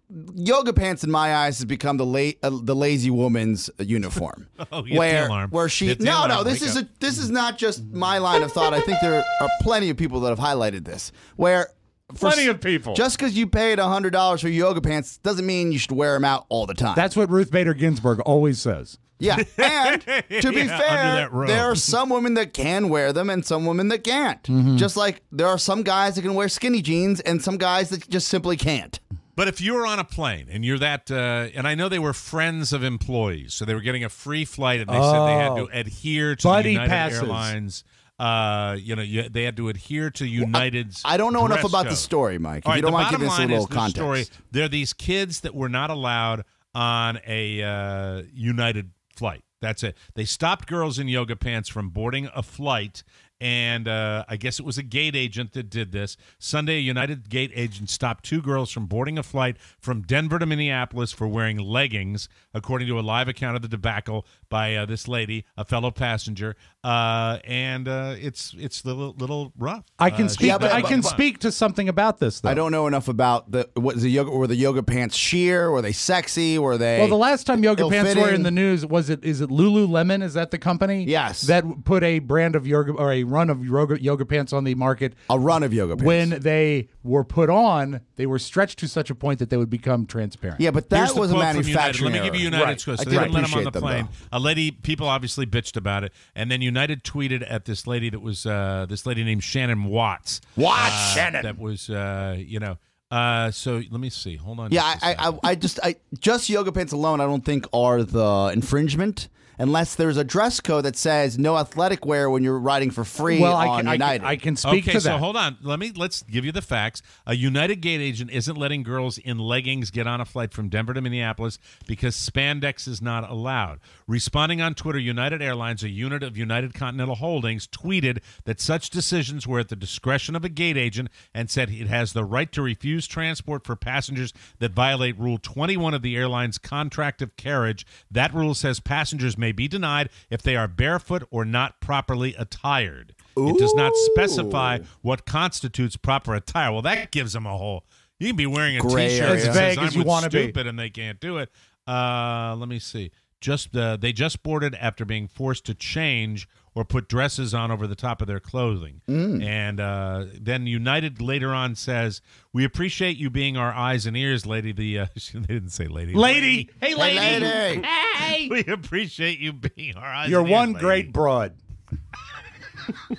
yoga pants in my eyes has become the la- uh, the lazy woman's uniform. Oh, hit the where alarm. where she Hit the no alarm. no this Wake is up. a this is not just my line of thought. I think there are plenty of people that have highlighted this. Where for Plenty s- of people. just because you paid a hundred dollars for yoga pants doesn't mean you should wear them out all the time. That's what Ruth Bader Ginsburg always says. Yeah, and to be Yeah, under fair, that robe. there are some women that can wear them and some women that can't. Mm-hmm. Just like there are some guys that can wear skinny jeans and some guys that just simply can't. But if you were on a plane and you're that, uh, and I know they were friends of employees, so they were getting a free flight, and they said they had to Oh. adhere to Buddy United passes. Airlines. Uh, you know, you, they had to adhere to United's. I don't know enough dress about the code. story, Mike. All If you right, don't the mind bottom giving us a line little is the context. story. There are these kids that were not allowed on a uh, United flight. That's it. They stopped girls in yoga pants from boarding a flight, and uh, I guess it was a gate agent that did this. Sunday, a United gate agent stopped two girls from boarding a flight from Denver to Minneapolis for wearing leggings, according to a live account of the debacle by uh, this lady, a fellow passenger. Uh, and uh, it's it's a little, little rough. I can Uh, speak. yeah, but- I but- can but- speak to something about this, though. I don't know enough about the what is the yoga. Were the yoga pants sheer? Were they sexy? Were they? Well, the last time yoga pants were ill-fitting? in the news, was it? Is it Lululemon? Is that the company? Yes. That put a brand of yoga or a run of yoga, yoga pants on the market. a run of yoga pants. When they were put on, they were stretched to such a point that they would become transparent. yeah, but Here's that the was a quote from United. manufacturing Let me give you error. United's Right. quote. I So did they didn't let him on appreciate the them, plane. A lady, people obviously bitched about it, and then United tweeted at this lady that was uh, this lady named Shannon Watts. Watts, uh, Shannon. That was uh, you know. Uh, so let me see. Hold on. Yeah, just a I, second. I, I just, I just yoga pants alone. I don't think are the infringement, unless there's a dress code that says no athletic wear when you're riding for free Well, I on can, I United. can, I can speak okay, to so that. hold on. Let me let's give you the facts. A United gate agent isn't letting girls in leggings get on a flight from Denver to Minneapolis because spandex is not allowed. Responding on Twitter, United Airlines, a unit of United Continental Holdings, tweeted that such decisions were at the discretion of a gate agent and said it has the right to refuse transport for passengers that violate Rule twenty-one of the airline's contract of carriage. That rule says passengers may be denied if they are barefoot or not properly attired. It does not specify what constitutes proper attire. Well, that gives them a whole. You can be wearing a Gray T-shirt area. that As says vague I'm as you with wanna be. stupid, and they can't do it. Uh, let me see. Just uh, they just boarded after being forced to change or put dresses on over the top of their clothing. Mm. And uh, then United later on says, "We appreciate you being our eyes and ears, lady." The uh, they didn't say lady. Lady, hey, Hey, lady, lady. hey, We appreciate you being our eyes. you're and ears, one lady. great broad.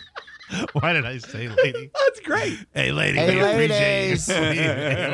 Why did I say lady? That's great. Hey, lady. Hey, we ladies. appreciate you.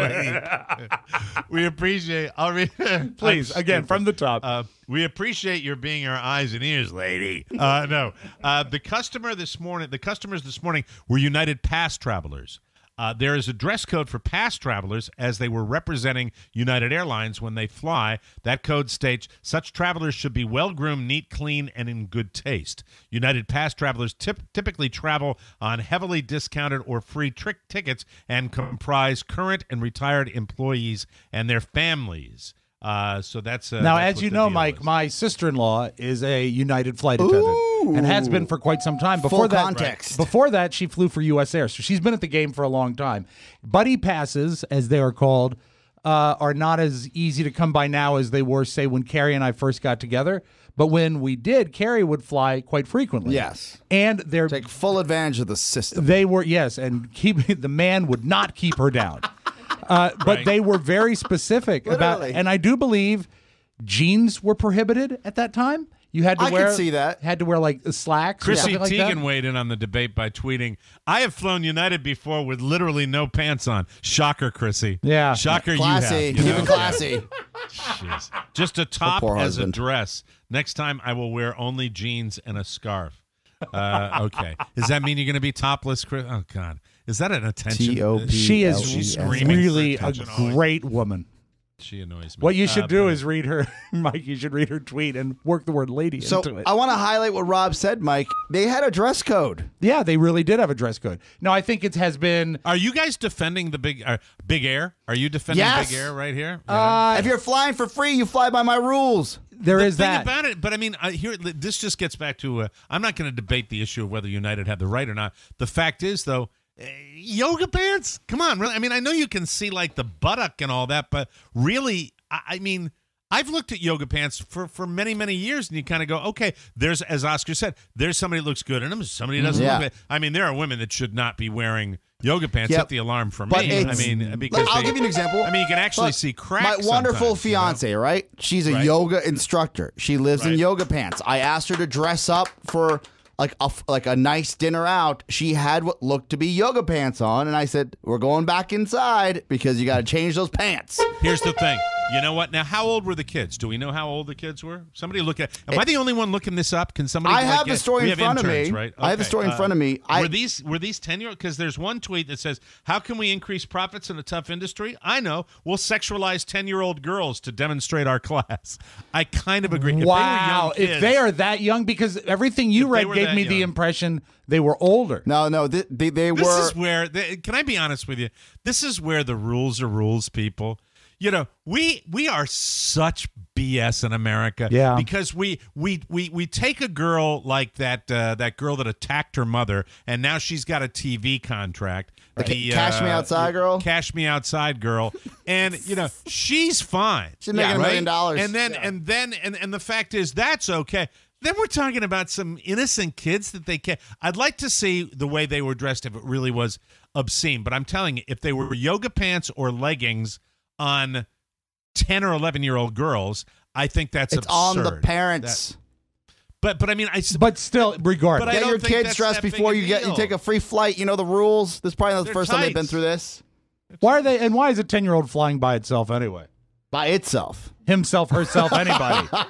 Hey, lady. We appreciate. I'll re- Please, I'm again, stupid. from the top. Uh, we appreciate your being our eyes and ears, lady. Uh, no, uh, the customer this morning. The customers this morning were United Pass travelers. Uh, there is a dress code for past travelers as they were representing United Airlines when they fly. That code states such travelers should be well-groomed, neat, clean, and in good taste. United Past travelers tip- typically travel on heavily discounted or free trick tickets and comprise current and retired employees and their families. Uh, so that's uh, now, that's as what you the know, deal Mike, is. my sister-in-law is a United flight attendant and has been for quite some time. Before Full that, context. Before that, she flew for U S Air, so she's been at the game for a long time. Buddy passes, as they are called, uh, are not as easy to come by now as they were, say, when Carrie and I first got together. But when we did, Carrie would fly quite frequently. Yes. And they're Take full advantage of the system. they were yes, and keep the man would not keep her down. Uh, but Right. they were very specific about, Literally. and I do believe jeans were prohibited at that time. You had to I wear. could see that. Had to wear like slacks. or Chrissy something like Teigen that. weighed in on the debate by tweeting, I have flown United before with literally no pants on. Shocker, Chrissy. Yeah. Shocker Classy. you have. Keep You know? it classy. Jeez. Just a top poor as a husband. dress. Next time I will wear only jeans and a scarf. Uh, okay. Does that mean you're going to be topless, Chris? Oh, God. Is that an attention? T O P She is She's L E S. screaming really for a attention always. great woman. She annoys me. What you should Uh, do but- is read her, Mike. You should read her tweet and work the word "lady" So into it. I want to highlight what Rob said, Mike. They had a dress code. yeah, they really did have a dress code. No, I think it has been. Are you guys defending the big uh, Big Air? Are you defending Yes. Big Air right here? Uh, If you're flying for free, you fly by my rules. there the is thing that. about it, but I mean, uh, here this just gets back to. Uh, I'm not going to debate the issue of whether United had the right or not. The fact is, though, uh, yoga pants. Come on, really. I mean, I know you can see like the buttock and all that, but really, I, I mean, I've looked at yoga pants for for many many years, and you kind of go, okay, there's as Oscar said, there's somebody that looks good in them, somebody doesn't Yeah. look good. I mean, there are women that should not be wearing yoga pants. Yep. Hit the alarm for But me. I it's- mean, because I'll they- give you an example. I mean, you can actually Look, see cracks. My wonderful sometimes, you know? fiance, right? She's a Right. yoga instructor. She lives in Right. yoga pants. I asked her to dress up for like a like a nice dinner out. She had what looked to be yoga pants on, and I said, "We're going back inside because you got to change those pants." Here's the thing. You know what? Now, how old were the kids? Do we know how old the kids were? Somebody look at. Am I the only one looking this up? Can somebody? I like, have the get- story we in have front of interns, me. Right? I have the Okay, story in uh, front of me. I- were these were these ten year old? Because there's one tweet that says, "How can we increase profits in a tough industry?" I know. We'll sexualize ten year old girls to demonstrate our class. I kind of agree. If they were Wow, young if kids- they are that young, because everything you If they read were gave that me the young. impression they were older. No, no, they they, they This were. is where, the, can I be honest with you? This is where the rules are rules, people. You know, we we are such B S in America. Yeah. Because we we we we take a girl like that uh, that girl that attacked her mother, and now she's got a T V contract. The ca- Cash Me Outside girl? Cash Me Outside girl, and you know she's fine. She's making a right? million dollars. And then and then and and the fact is that's okay. Then we're talking about some innocent kids that they can. I'd like to see the way they were dressed if it really was obscene. But I'm telling you, if they were yoga pants or leggings on ten or eleven year old girls, I think that's it's absurd. on the parents. That- but but I mean, I But still, regardless. But I Get don't your think kids that's dressed that big before a you get you deal. take a free flight. You know the rules. This is probably not the They're first time they've been tights. through this Why are they? And why is a ten-year-old flying by itself anyway? by itself. Himself, herself, anybody. no,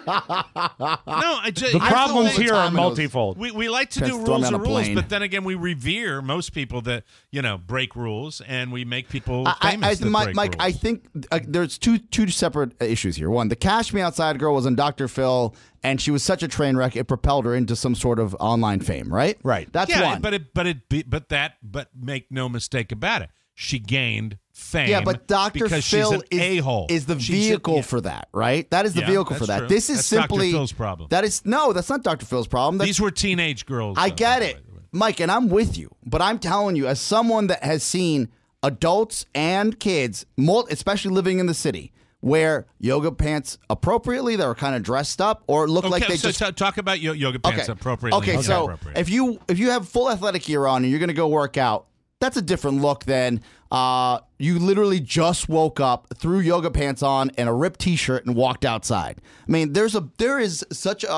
I just The I problems feel here like- are time it was- multifold. We we like to Just do throw 'em rules on are a rules, plane. but then again, we revere most people that you know break rules, and we make people I, famous I, that Mike, break Mike, I rules. think uh, there's two two separate issues here. One, the Cash Me Outside girl was on Doctor Phil, and she was such a train wreck, it propelled her into some sort of online fame, right? Right. That's yeah, one. but it but it be- but that but make no mistake about it, she gained fame. yeah, but Doctor because Phil she's an is, a-hole. is the She's a- vehicle yeah. for that, right? That is the Yeah, vehicle that's for that. true. This is That's Doctor simply Phil's problem. That is no, that's not Doctor Phil's problem. That's, These were teenage girls. I though, get by it, the way. Mike, and I'm with you. But I'm telling you, as someone that has seen adults and kids, mul- especially living in the city, wear yoga pants appropriately, that are kind of dressed up, or look Okay, like they so just t- talk about yo- yoga pants okay. appropriately. Okay, and so inappropriate. if you if you have full athletic gear on and you're going to go work out, that's a different look than uh, you literally just woke up, threw yoga pants on and a ripped T-shirt and walked outside. I mean, there's a there is such a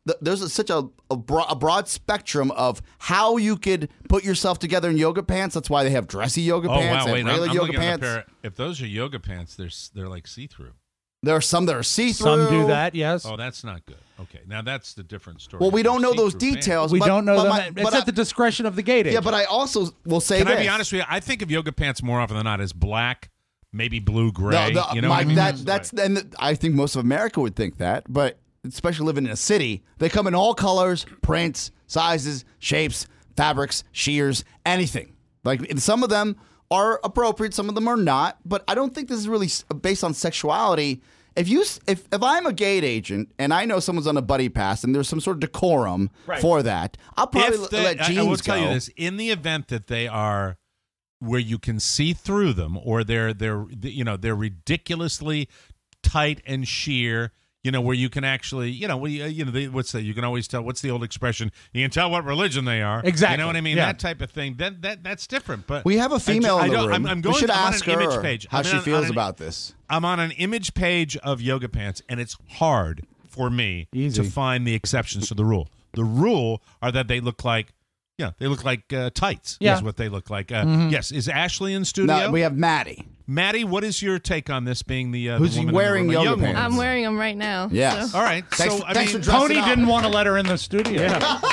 th- there's a, such a a, bro- a broad spectrum of how you could put yourself together in yoga pants. That's why they have dressy yoga Oh pants wow! and Wait, I'm, regular I'm yoga looking at a pants. pair. If those are yoga pants, they're s- they're like see through. There are some that are see-through. Some do that, yes. Oh, that's not good. Okay, now that's the different story. Well, we don't know those See-through details. We but- don't know but them. my- it's but at I- the discretion of the gate agent. Yeah, but I also will say Can this. I be honest with you? I think of yoga pants more often than not as black, maybe blue gray. No, the- you know my- what I mean? that, that's and the- I think most of America would think that, but especially living in a city, they come in all colors, prints, sizes, shapes, fabrics, shears, anything. Like and some of them are appropriate, some of them are not. But I don't think this is really s- based on sexuality. If you s- if if I'm a gate agent and I know someone's on a buddy pass and there's some sort of decorum Right. for that, I'll probably If they- let I- jeans I will tell go. you this: in the event that they are where you can see through them, or they're they're you know they're ridiculously tight and sheer. You know, where you can actually, you know, we, uh, you know, they, what's that? You can always tell. What's the old expression? You can tell what religion they are. Exactly. You know what I mean? Yeah. That type of thing. Then that that's different. But We have a I female ju- in the I don't- room. I'm, I'm We going. should I'm ask on an her image page. how I'm she on- feels on an- about this. I'm on an image page of yoga pants, and it's hard for me Easy. to find the exceptions to the rule. The rule are that they look like, yeah, they look like uh, tights. Yeah. Is what they look like. Uh, Mhm. Yes. Is Ashley in studio? No, we have Maddie. Maddie, what is your take on this? Being the uh, Who's the he woman in the wearing room? A yoga young woman. pants? I'm wearing them right now. Yes. so- All right. Thanks so for- I thanks mean, for dressing Tony up. didn't want to let her in the studio.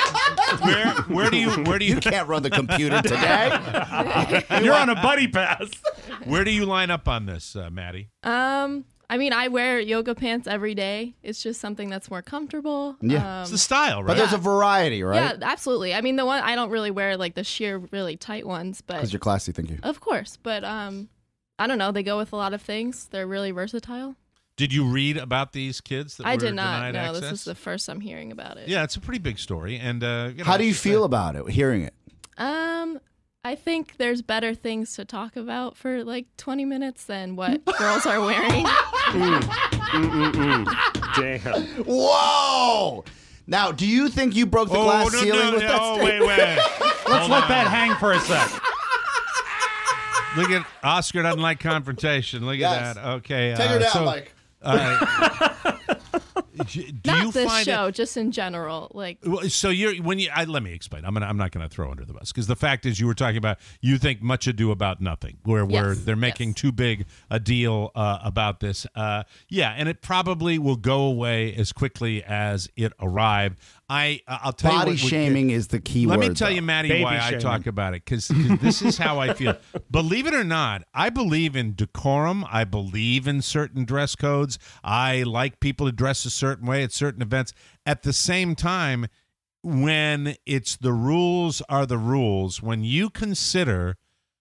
where where do you where do you, You can't run the computer today. You're on a buddy pass. where do you line up on this, uh, Maddie? Um, I mean, I wear yoga pants every day. It's just something that's more comfortable. Yeah. Um, It's the style, right? But there's a variety, right? Yeah, absolutely. I mean, the one I don't really wear like the sheer, really tight ones, but Because you're classy, thank you. of course. But um, I don't know. They go with a lot of things. They're really versatile. Did you read about these kids that I were did not. denied No, access? this is the first I'm hearing about it. Yeah, it's a pretty big story. And uh, you know, How do you it's, feel uh, about it, hearing it? Um, I think there's better things to talk about for like twenty minutes than what girls are wearing. Damn. Whoa! Now, do you think you broke the Oh, glass no, ceiling no, with no, that oh, statement? wait, wait. Let's Hold let on. that hang for a sec. Look at Oscar doesn't like confrontation. Look Yes. at that. Okay. Take her uh, down, so, Mike. all right. do Not you this find show, it? just in general. Like, Well, so you're when you I, let me explain. I'm gonna I'm not gonna throw under the bus because the fact is you were talking about you think much ado about nothing, where where Yes, they're making yes. too big a deal uh, about this. Uh, yeah, and it probably will go away as quickly as it arrived. I uh, I'll tell Body you what, what- shaming is the key Let word. me tell though. you, Maddie, Baby why I shaming. talk about it because this is how I feel. Believe it or not, I believe in decorum. I believe in certain dress codes. I like people to dress a certain way at certain events. At the same time, when it's the rules are the rules, when you consider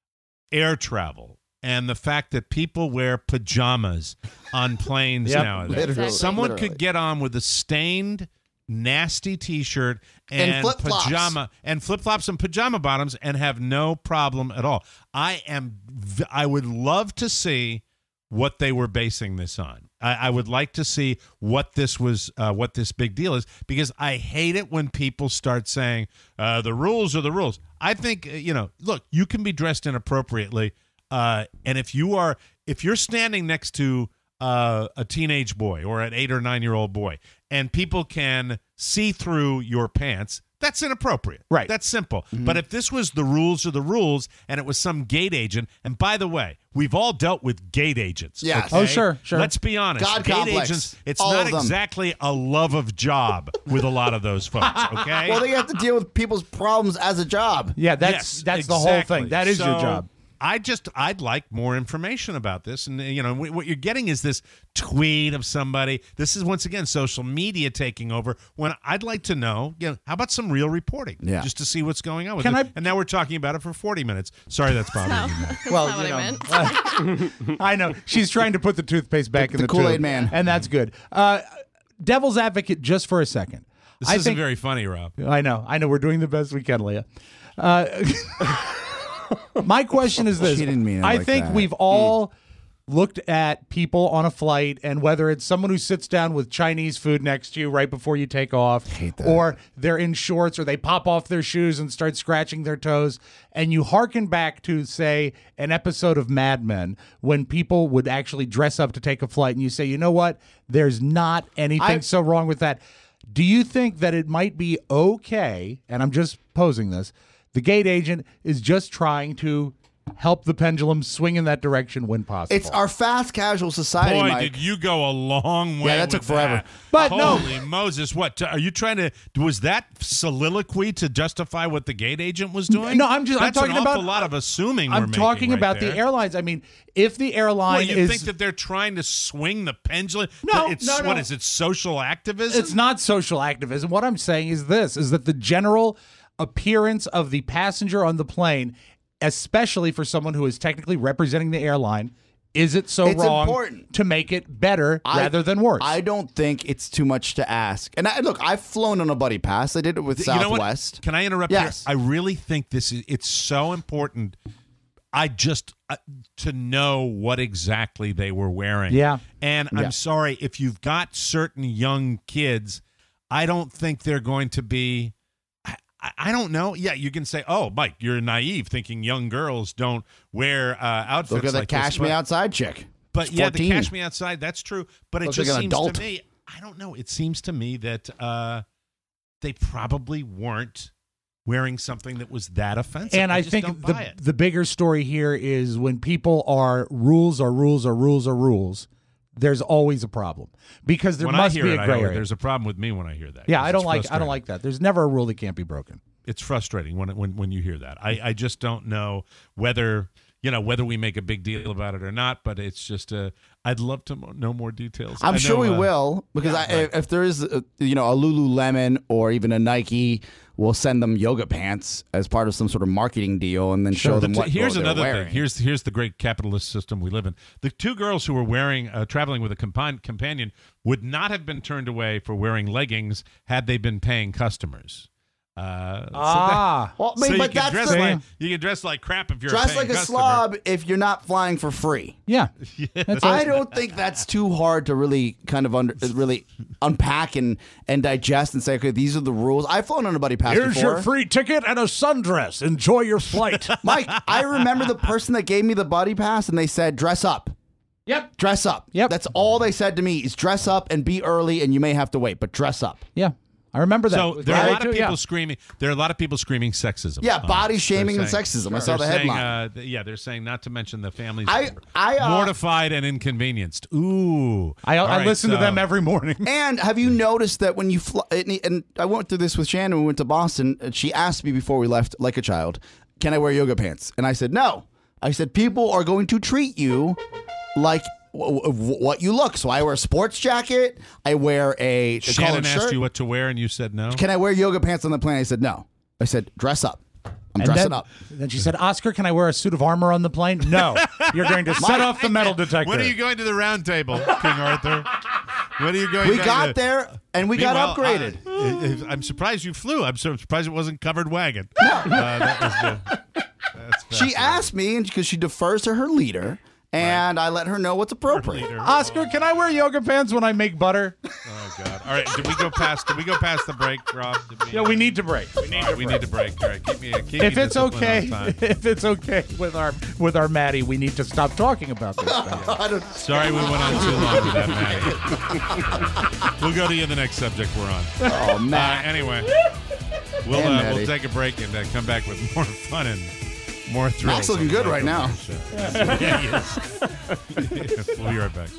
air travel and the fact that people wear pajamas on planes Yep. nowadays, Literally. someone Literally. could get on with a stained nasty t-shirt And and, flip-flops. pajama and flip-flops and pajama bottoms and have no problem at all. I am v- I would love to see what they were basing this on. I, I would like to see what this was, uh, what this big deal is, because I hate it when people start saying uh, the rules are the rules. I think uh, you know. Look, you can be dressed inappropriately, uh, and if you are, if you're standing next to uh, a teenage boy or an eight or nine year old boy, and people can see through your pants, that's inappropriate. Right. That's simple. But if this was the rules are the rules, and it was some gate agent, and by the way, we've all dealt with gate agents. Yes. okay? Oh, sure, sure. Let's be honest. God gate complex. agents, it's All not of them. exactly a love of job with a lot of those folks, okay? Well, they have to deal with people's problems as a job. Yeah, that's Yes, that's the whole exactly. thing. That is your So, job. I just I'd like more information about this, and you know what you're getting is this tweet of somebody. This is once again social media taking over. When I'd like to know, you know, how about some real reporting, Yeah. just to see what's going on with Can it. I- And now we're talking about it for forty minutes. Sorry, that's bothering you. that's Well, not what you I know, meant. I know she's trying to put the toothpaste back The- in the, the Kool-Aid tube, man. and that's good. Uh, devil's advocate, just for a second. This I isn't think, very funny, Rob. I know, I know. We're doing the best we can, Leah. Uh, my question is this: She didn't mean it I like think that. we've all looked at people on a flight, and whether it's someone who sits down with Chinese food next to you right before you take off, Hate that. or they're in shorts, or they pop off their shoes and start scratching their toes, and you hearken back to, say, an episode of Mad Men when people would actually dress up to take a flight, and you say, you know what? There's not anything I- so wrong with that. Do you think that it might be okay, and I'm just posing this, the gate agent is just trying to help the pendulum swing in that direction when possible? It's our fast casual society, Boy, Mike. did you go a long way. Yeah, that with took forever. that. But no. Holy Moses, what are you trying to? Was that soliloquy to justify what the gate agent was doing? No, I'm just. That's I'm talking an awful about lot of assuming. I'm we're talking making right about there. the airlines. I mean, if the airline Well, you is think that they're trying to swing the pendulum? No, it's, no, no. What is it? Social activism? It's not social activism. What I'm saying is this: is that the general appearance of the passenger on the plane, especially for someone who is technically representing the airline, is it so It's wrong important. to make it better I- rather than worse? I don't think it's too much to ask. And I, look, I've flown on a buddy pass. I did it with You know what? Southwest. Can I interrupt Yes. here? I really think this is it's so important. I just uh, to know what exactly they were wearing. Yeah. And I'm Yeah. sorry if you've got certain young kids, I don't think they're going to be I, I don't know. Yeah, you can say, "Oh, Mike, you're naive thinking young girls don't wear uh, outfits Look at the like Cash this." Me But- Outside chick. But She's yeah, the fourteen. Cash Me Outside, that's true. But it Looks just like an seems adult. to me, I don't know. It seems to me that uh, they probably weren't wearing something that was that offensive. and I, just think don't buy the it. the bigger story here is when people are rules are rules are rules are rules. There's always a problem because there when must I hear be it, a I gray know it. area. There's a problem with me when I hear that. Yeah, 'cause I don't it's like I frustrating. don't like that. There's never a rule that can't be broken. It's frustrating when when when you hear that. I, I just don't know whether you know whether we make a big deal about it or not. But it's just uh, I'd love to mo- know more details. I'm I sure know, we uh, will because yeah, I, right. if there is, a, you know, a Lululemon or even a Nike, we'll send them yoga pants as part of some sort of marketing deal, and then show The them t- what here's they're another wearing. thing. Here's here's the great capitalist system we live in. The two girls who were wearing uh, traveling with a compan- companion would not have been turned away for wearing leggings had they been paying customers. Uh, so Ah. that- Well, I mean, so you but can that's dress the- like you can dress like crap if you're Dress a like paying a customer. slob if you're not flying for free. Yeah, That's I all- don't think that's too hard to really kind of under, really unpack and, and digest and say, okay, these are the rules. I've flown on a buddy pass Here's before. your free ticket and a sundress. Enjoy your flight. Mike, I remember the person that gave me the buddy pass, and they said, dress up. Yep. Dress up. Yep. That's all they said to me is dress up and be early, and you may have to wait, but dress up. Yeah, I remember that. So there are a Right, lot of too, people yeah. screaming. There are a lot of people screaming sexism. Yeah, on body this. shaming They're and saying- sexism. I saw the they're saying, headline. uh, th- yeah, they're saying not to mention the families I- I, uh, mortified and inconvenienced. Ooh, I, All I right, listen to so- them every morning. And have you noticed that when you fly, and, and I went through this with Shannon when we went to Boston, and she asked me before we left, like a child, can I wear yoga pants? And I said, no. I said, people are going to treat you like w- w- what you look. So I wear a sports jacket. I wear a, a Shannon collared asked shirt. you what to wear, and you said no. Can I wear yoga pants on the plane? I said, no. I said, dress up. I'm And dressing then, up. Then she said, Oscar, can I wear a suit of armor on the plane? No. You're going to set Mike, off the metal detector. When are you going to the round table, King Arthur? When are you going? We down got to- there, and we got Meanwhile, upgraded. I, I, I'm surprised you flew. I'm so surprised it wasn't covered wagon. Uh, that was good. That's She fascinating. asked me because she defers to her leader, and I let her know what's appropriate. Leader. Oscar, can I wear yoga pants when I make butter? Oh God! All right, did we go past? Did we go past the break, Rob? Did we, Yeah, we need to break. We need All right, to we break. need to break. All right, keep me. Keep If me it's disciplined okay, on time. if it's okay with our with our Maddie, we need to stop talking about this. thing. Sorry, we went on too long with that, Maddie. We'll go to you the next subject we're on. Oh, Uh, Matt. anyway, we'll And uh, Maddie. we'll take a break and uh, come back with more fun and more thrills. Matt's looking on the good right Michael now. Myers Show. Yeah, he is. We'll be right back.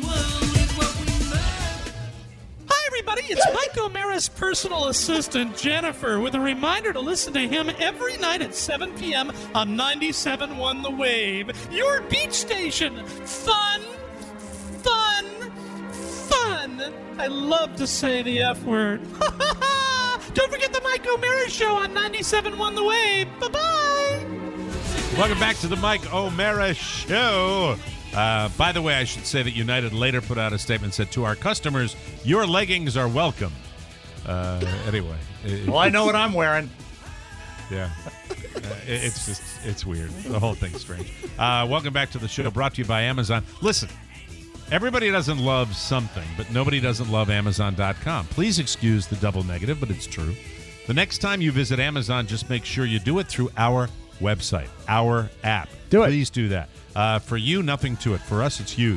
Hi, everybody. It's Mike O'Mara's personal assistant, Jennifer, with a reminder to listen to him every night at seven p.m. on ninety-seven point one The Wave. Your beach station. Fun, fun, fun. I love to say the F word. Don't forget the Mike O'Mara Show on ninety-seven point one The Wave. Bye-bye. Welcome back to the Mike O'Mara Show. Uh, by the way, I should say that United later put out a statement that said, to our customers, your leggings are welcome. Uh, anyway. it- Well, I know what I'm wearing. Yeah. Uh, it- it's just, it's weird. The whole thing's strange. Uh, welcome back to the show, brought to you by Amazon. Listen, everybody doesn't love something, but nobody doesn't love Amazon dot com. Please excuse the double negative, but it's true. The next time you visit Amazon, just make sure you do it through our website, our app. Do it. Please do that. Uh, for you, nothing to it. For us, it's huge.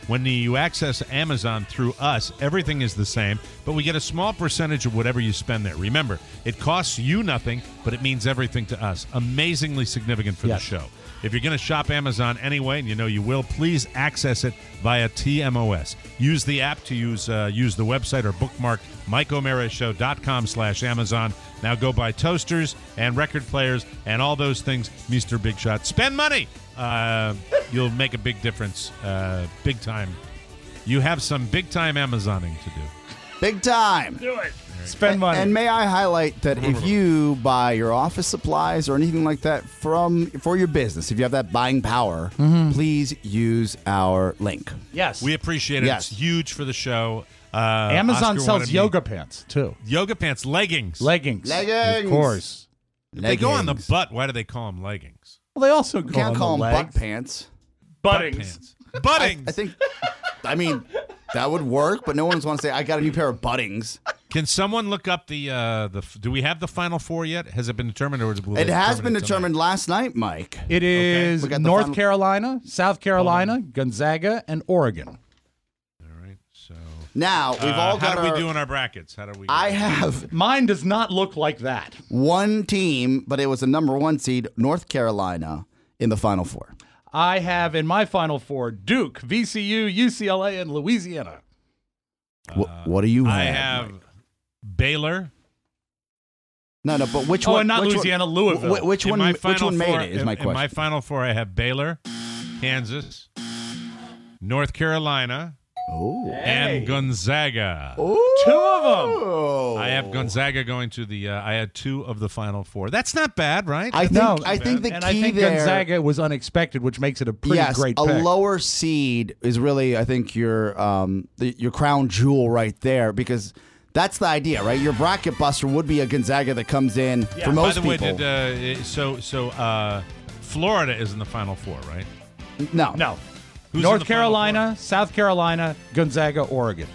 When you access Amazon through us, everything is the same, but we get a small percentage of whatever you spend there. Remember, it costs you nothing, but it means everything to us. Amazingly significant for Yes. the show. If you're going to shop Amazon anyway, and you know you will, please access it via T M O S. Use the app to use uh, use the website or bookmark Mike O'Mara Show dot com slash Amazon. Now go buy toasters and record players and all those things, Mister Big Shot. Spend money. Uh, you'll make a big difference. Uh, big time. You have some big time Amazoning to do. Big time. Do it. Spend money. And may I highlight that if you buy your office supplies or anything like that from for your business, if you have that buying power, Mm-hmm. please use our link. Yes. We appreciate it. Yes. It's huge for the show. Uh, Amazon Oscar sells wanted me- yoga pants, too. Yoga pants, leggings. Leggings. Leggings. Of course. They go on the Leggings. butt. Why do they call them leggings? Well, they also You go can't on call the them legs. butt pants. Buttings. Pants. Buttings. I think, I mean, that would work, but no one's want to say, I got a new pair of buttings. Can someone look up the uh, the? Do we have the Final Four yet? Has it been determined, or will It they has determine been it determined tonight? last night, Mike. It is We got the North final- Carolina, South Carolina, Gonzaga, and Oregon. All right. So Now, we've uh, all how got do our... we do in our brackets? How do we? I have Mine does not look like that. one team, but it was a number one seed, North Carolina, in the Final Four. I have in my Final Four Duke, V C U, U C L A, and Louisiana. Wh- what do you have? I have Mike? Baylor. No, no, but which Oh, one? and not which Louisiana, one, Louisville. wh- Which In one? my Which Final one made Four- it? Is in- my In question. my Final Four, I have Baylor, Kansas, North Carolina, Oh, and Gonzaga. Two of them. Oh. I have Gonzaga going to the. Uh, I had two of the Final Four. That's not bad, right? I think. No, I think the and key I think there. Gonzaga was unexpected, which makes it a pretty yes, great a pick. lower seed is really, I think, your um the, your crown jewel right there because that's the idea, right? Your bracket buster would be a Gonzaga that comes in for By most the way, people. did uh, so so uh, Florida is in the Final Four, right? no, no. Who's in the North Final Carolina, South Carolina, Gonzaga, Oregon.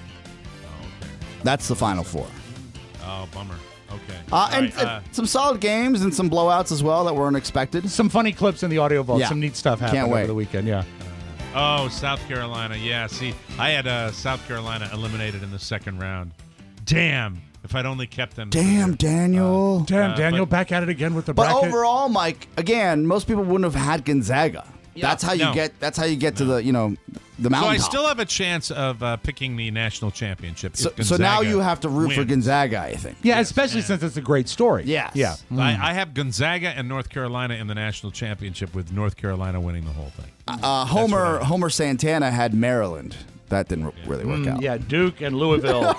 that's the Final Four. Oh, bummer. Okay. Uh, All and right, uh, uh, some solid games and some blowouts as well that weren't expected. Some funny clips in the audio vault. Yeah. Some neat stuff happened Can't over wait. the weekend. Yeah. oh, South Carolina. Yeah. See, I had uh, South Carolina eliminated in the second round. Damn! If I'd only kept them. Damn, Daniel. Damn, Uh, Daniel but- back at it again with the But bracket. overall, Mike, again, most people wouldn't have had Gonzaga. That's how you No. get. That's how you get to the you know the So I mountain. still have a chance of uh, picking the national championship. if So, so now Gonzaga you have to root for wins. Gonzaga, I think. yeah, especially since it's a great story. Yes. Yeah. I, I have Gonzaga and North Carolina in the national championship, with North Carolina winning the whole thing. Uh, Homer Homer Santana had Maryland. That didn't r- really work out. Yeah, Duke and Louisville.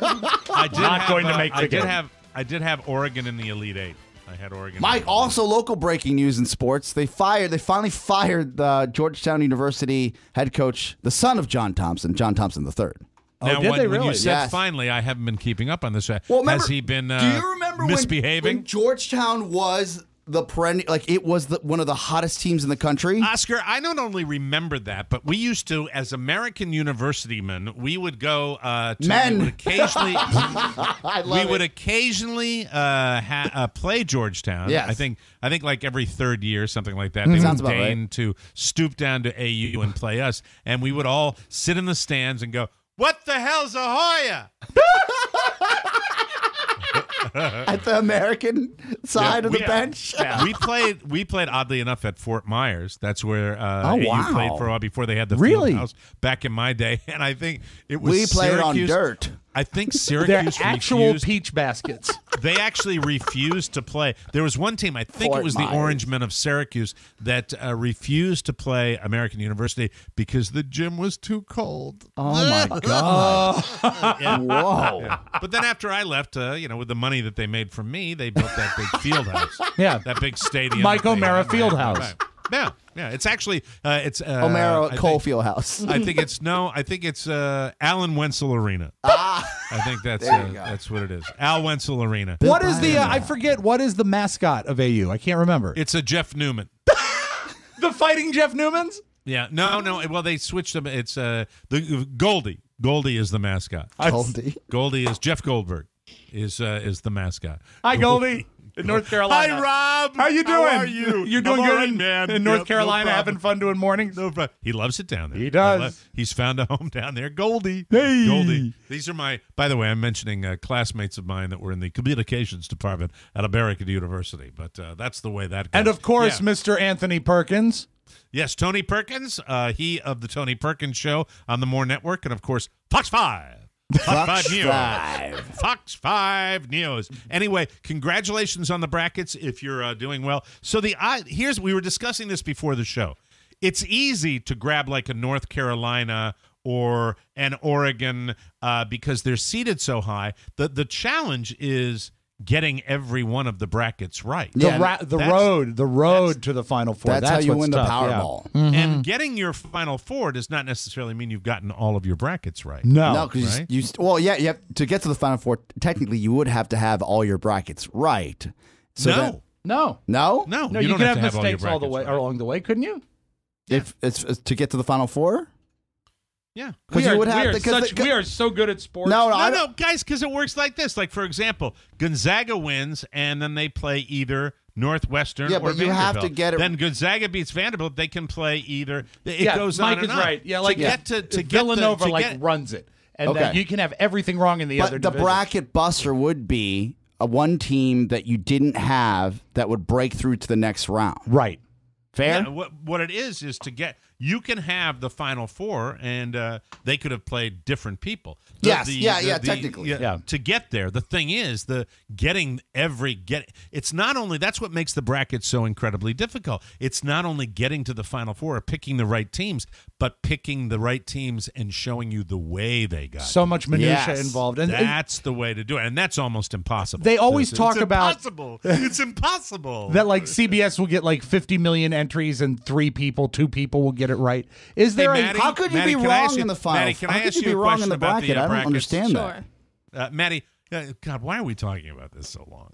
I did Not have, going to uh, make I the did game. have. I did have Oregon in the Elite Eight. I had Oregon. Mike, in the Elite also local breaking news in sports. They fired. They finally fired the Georgetown University head coach, the son of John Thompson, John Thompson the third. Now, Oh, did when, they when you really? said Yes. finally, I haven't been keeping up on this. Well, remember, Has he been uh, do you remember when- misbehaving? when Georgetown was the perennial, like it was the, one of the hottest teams in the country? Oscar, I don't only remember that, but we used to, as American university men, we would go uh, to Men. We would occasionally, I we love would it. occasionally uh, ha- uh, play Georgetown. Yes. I think I think like every third year, something like that. Mhm. They Sounds would about right. deign to stoop down to A U and play us, and we would all sit in the stands and go, "What the hell's a Hoya?" At the American side of the we- bench. we played. We played oddly enough at Fort Myers. That's where uh, Oh, A U wow. played for a while before they had the Really? field house back in my day. And I think it was We played on Syracuse. dirt. I think They're Syracuse actual refused. peach baskets. They actually refused to play. There was one team, I think Fort it was Myers. the Orange Men of Syracuse, that uh, refused to play American University because the gym was too cold. Oh my god! Yeah. Whoa! Yeah. But then after I left, uh, you know, with the money that they made from me, they built that big field house. Yeah. That big stadium. Mike that they O'Mara had. Field Right, House. right. Yeah, yeah. It's actually uh, it's uh, O'Mara I think- Coalfield House. I think it's no. I think it's uh, Alan Wenzel Arena. Ah, I think that's There you uh, go. that's what it is. Al Wenzel Arena. What is the? Uh, I forget. What is the mascot of A U? I can't remember. It's a Jeff Newman. the Fighting Jeff Newmans. Yeah. No, no. Well, they switched them. It's uh, the Goldie. Goldie is the mascot. Goldie. Goldie is Jeff Goldberg. Is uh, is the mascot. Hi, Goldie. in North Carolina. Hi, Rob. How you doing? How are you? You're doing I'm good all right, in, man. in North Yep, Carolina, no having fun doing mornings. No problem. He loves it down there. He does. I love- He's found a home down there. Goldie. Hey. Goldie. These are my, by the way, I'm mentioning uh, classmates of mine that were in the communications department at American University, but uh, that's the way that goes. And of course, Yeah. Mister Anthony Perkins. Yes, Tony Perkins, uh, he of the Tony Perkins Show on the More Network, and of course, Fox five. Fox, Fox five News. five. Fox five News. Anyway, congratulations on the brackets if you're uh, doing well. So the I, here's we were discussing this before the show. It's easy to grab like a North Carolina or an Oregon uh, because they're seated so high. The the challenge is getting every one of the brackets right. The, Yeah, ra- the that's- road, the road to the Final Four. That's, how you what's win the tough, yeah. Powerball. Mhm. And getting your Final Four does not necessarily mean you've gotten all of your brackets right. No, No, because right? you, you well, yeah, you have to get to the Final Four. Technically, you would have to have all your brackets right. So no. that- no, no, no, no. you, You, don't can have, have, to have all your mistakes all, the brackets way right. along the way, couldn't you? If it's, it's to get to the Final Four, Yeah. because We you are, would have we, are to. 'cause such, the- we are so good at sports. no, no, I No, don't. no, guys, because it works like this. Like, for example, Gonzaga wins, and then they play either Northwestern Yeah, or but you have Vanderbilt. to get it- Then Gonzaga beats Vanderbilt. They can play either. It yeah, goes Mike on and is on. right. Yeah, like to get to, to Villanova get the, to like get, runs it, and Okay. then you can have everything wrong in the other But the division. bracket buster would be a one team that you didn't have that would break through to the next round. Right. Fair. Yeah, what what it is is to get you can have the Final Four, and uh, they could have played different people. The- Yes, the- yeah, the- yeah, the- technically. Yeah. To get there, the thing is the getting every get. It's not only that's what makes the bracket so incredibly difficult. It's not only getting to the Final Four or picking the right teams, but picking the right teams and showing you the way they got. So much minutia Yes. involved, and and That's the way to do it, and that's almost impossible. They always It's- talk it's about- impossible. It's impossible. that like C B S will get like fifty million entries, and three people, two people will get it right. Is there Hey, a Maddie, How could you Maddie, be can I ask wrong you- in the final? Maddie, can How I could ask you you be a wrong in question the about the, bracket? uh, I don't brackets? understand Sure. that. Uh, Maddie, uh, God, why are we talking about this so long?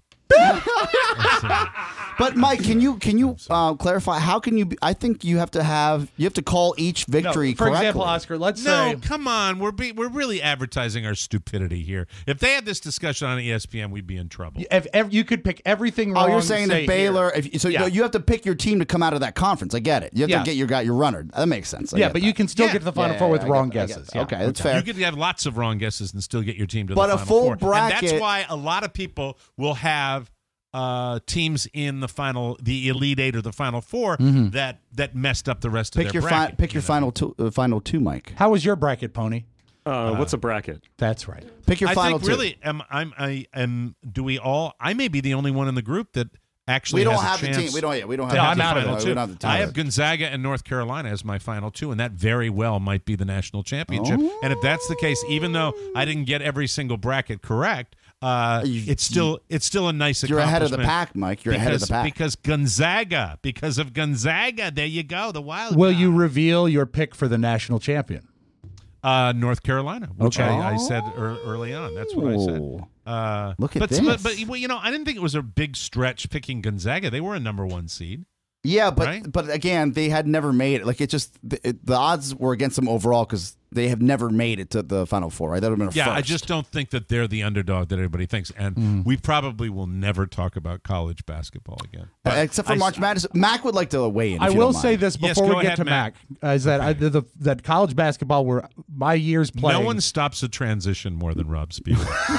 But Mike, can you can you uh, clarify? How can you? Be, I think you have to have you have to call each victory no, for correctly. example, Oscar, let's No, say come on. We're be, we're really advertising our stupidity here. If they had this discussion on E S P N, we'd be in trouble. if, if you could pick everything wrong. Oh, you're saying say that Baylor? here. If, so Yeah. you have to pick your team to come out of that conference. I get it. You have Yeah. to get your guy, your runner. That makes sense. I yeah, get but that. you can still Yeah. get to the Final Yeah, Four yeah, with I get wrong that, I guesses. guess. Yeah. Okay, that's fair. You could have lots of wrong guesses and still get your team to But the a Final full Four. And bracket- that's why a lot of people will have uh, teams in the final, the Elite Eight or the Final Four that that messed up the rest pick of your their fi- bracket. pick your you know? final two. Uh, final two, Mike. How was your bracket, Pony? Uh, what's a bracket? That's right. Pick your I final think two. really, am I'm I am. Do we all? I may be the only one in the group that actually We don't has a have the chance team. We don't. Yeah, we don't have. to the have I'm the out of final it. two. We don't have the team. I have Gonzaga and North Carolina as my final two, and that very well might be the national championship. Oh. And if that's the case, even though I didn't get every single bracket correct, uh, You- it's still it's still a nice You're ahead of the accomplishment pack, Mike. You're ahead of the because- pack. because Gonzaga, because of Gonzaga. There you go, the wild. Will card. you reveal your pick for the national champion? Uh, North Carolina, which Okay. I, I said ear- early on. That's what I said. Ooh. Uh, Look at but, this. But, but well, you know, I didn't think it was a big stretch picking Gonzaga. They were a number one seed. Yeah, but Right? but again, they had never made it. Like it just the, it, the odds were against them overall because they have never made it to the Final Four. Right? That would have been a Yeah, I first. just don't think that they're the underdog that everybody thinks. And Mm. we probably will never talk about college basketball again. Uh, except for I- March Madness. Mac would like to weigh in. I if you will don't say mind. this Yes, before go we get ahead, to Mac. Mac, is that I, the, the that college basketball were my years playing. No one stops a transition more than Rob Spiegel.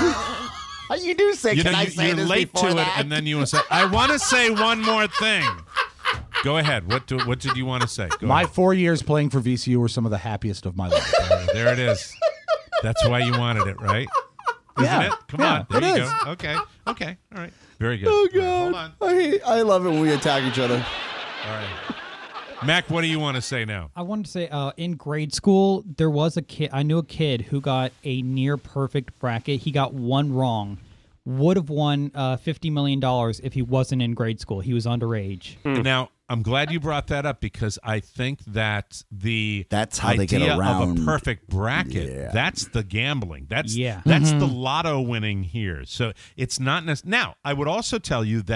You do say, you can know, I you, say you're this late before to that? it, and then you want to say, I want to say one more thing. Go ahead. What do, what did you want to say? Go My ahead. four years playing for V C U were some of the happiest of my life. Uh, there it is. That's why you wanted it, right? Isn't Yeah. it? Come Yeah, on. There it you is. go. Okay. Okay. All right. Very good. Oh All right, God, hold on. I hate, I love it when we attack each other. All right. Mac, what do you want to say now? I wanted to say, uh, in grade school, there was a kid. I knew a kid who got a near perfect bracket. He got one wrong. Would have won uh, fifty million dollars if he wasn't in grade school. He was underage. Now, I'm glad you brought that up because I think that the That's how idea they get around. of a perfect bracket, Yeah. that's the gambling. That's Yeah. that's the lotto winning here. So it's not necessarily. Now, I would also tell you that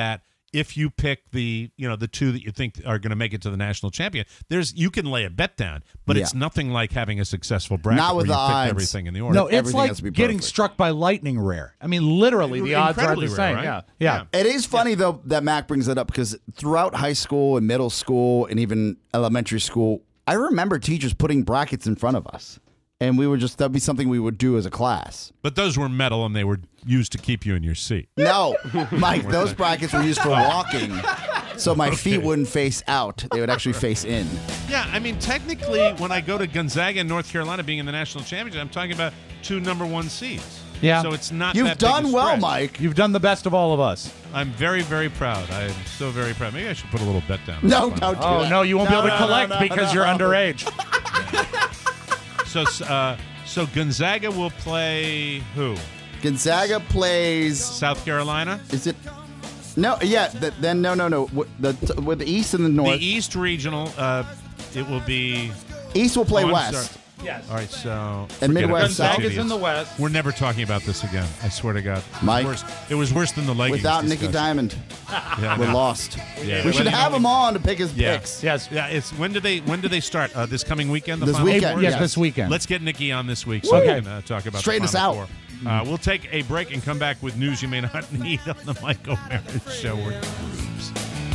if you pick the you know the two that you think are going to make it to the national champion, there's you can lay a bet down, but Yeah. it's nothing like having a successful bracket Not with where you the pick odds. everything in the order. No, it's Everything like has to be getting perfect. struck by lightning rare. I mean, literally, the odds are Incredibly the rare, same. right? Yeah. yeah. It is funny, though, that Mac brings it up because throughout high school and middle school and even elementary school, I remember teachers putting brackets in front of us. And we would just, that'd be something we would do as a class. But those were metal, and they were used to keep you in your seat. No, Mike, those brackets were used for walking. So my feet wouldn't face out. They would actually face in. Yeah, I mean, technically, when I go to Gonzaga and North Carolina being in the national championship, I'm talking about two number one seeds. Yeah. So it's not You've that big done a well, stretch. Mike. You've done the best of all of us. I'm very, very proud. I'm so very proud. Maybe I should put a little bet down. No, That's don't fine. do Oh, that. no, you won't No, be able to no, collect no, no, because no. you're underage. So, uh, so Gonzaga will play who? Gonzaga plays. South Carolina? Is it? No, yeah. The, then no, no, no. With the with the East and the North. The East Regional, uh, it will be... East will play Oh, I'm West. sorry. Yes. All right, so... And forget Midwest it. South. Gonzaga's in the Idiots. West. We're never talking about this again. I swear to God. It was Mike. worse. It was worse than the leggings Without Nicky discussion. Diamond, Yeah, I we're know. lost. Yeah. We should Well, have you him know- on to pick his Yeah. picks. Yes. Yeah, it's when do they when do they start? Uh, this coming weekend, the This Final weekend, Four? Yes, yes. this weekend. Let's get Nikki on this week so Woo! we can uh, talk about Straighten the us Final out. Four. Uh, we'll take a break and come back with news you may not need on the Mike O'Meara Show. We're groups.